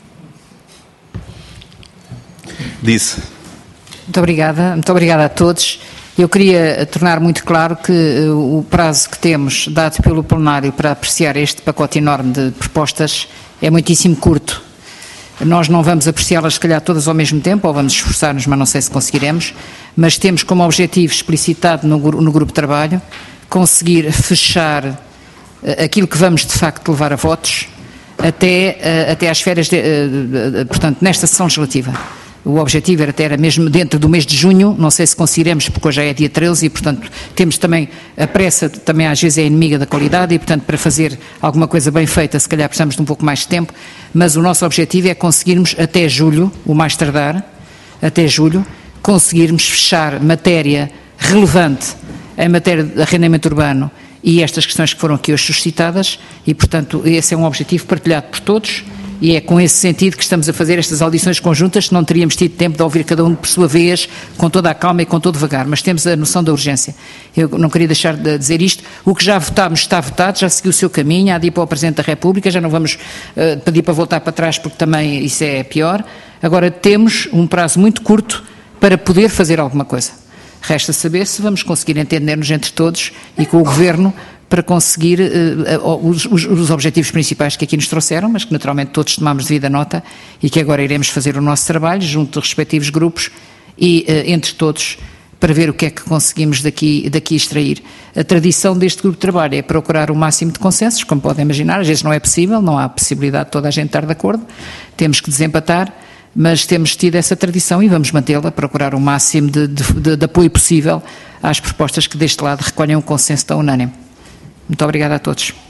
Disse. Muito obrigada, muito obrigada a todos. Eu queria tornar muito claro que uh, o prazo que temos dado pelo plenário para apreciar este pacote enorme de propostas é muitíssimo curto. Nós não vamos apreciá-las, se calhar, todas ao mesmo tempo, ou vamos esforçar-nos, mas não sei se conseguiremos, mas temos como objetivo explicitado no, no grupo de trabalho conseguir fechar uh, aquilo que vamos, de facto, levar a votos até, uh, até às férias, de, uh, uh, portanto, nesta sessão legislativa. O objetivo era, era mesmo dentro do mês de junho, não sei se conseguiremos, porque hoje já é dia treze e, portanto, temos também, a pressa também às vezes é inimiga da qualidade e, portanto, para fazer alguma coisa bem feita, se calhar precisamos de um pouco mais de tempo, mas o nosso objetivo é conseguirmos até julho, o mais tardar, até julho, conseguirmos fechar matéria relevante em matéria de arrendamento urbano e estas questões que foram aqui hoje suscitadas e, portanto, esse é um objetivo partilhado por todos. E é com esse sentido que estamos a fazer estas audições conjuntas, se não teríamos tido tempo de ouvir cada um por sua vez, com toda a calma e com todo devagar, mas temos a noção da urgência. Eu não queria deixar de dizer isto, o que já votámos está votado, já seguiu o seu caminho, há de ir para o Presidente da República, já não vamos uh, pedir para voltar para trás porque também isso é pior. Agora temos um prazo muito curto para poder fazer alguma coisa. Resta saber se vamos conseguir entender-nos entre todos e com o Governo para conseguir uh, os, os, os objetivos principais que aqui nos trouxeram, mas que naturalmente todos tomamos devida nota e que agora iremos fazer o nosso trabalho junto dos respectivos grupos e uh, entre todos para ver o que é que conseguimos daqui, daqui extrair. A tradição deste grupo de trabalho é procurar o máximo de consensos, como podem imaginar, às vezes não é possível, não há possibilidade de toda a gente estar de acordo, temos que desempatar, mas temos tido essa tradição e vamos mantê-la, procurar o máximo de, de, de, de apoio possível às propostas que deste lado recolhem um consenso tão unânime. Muito obrigada a todos.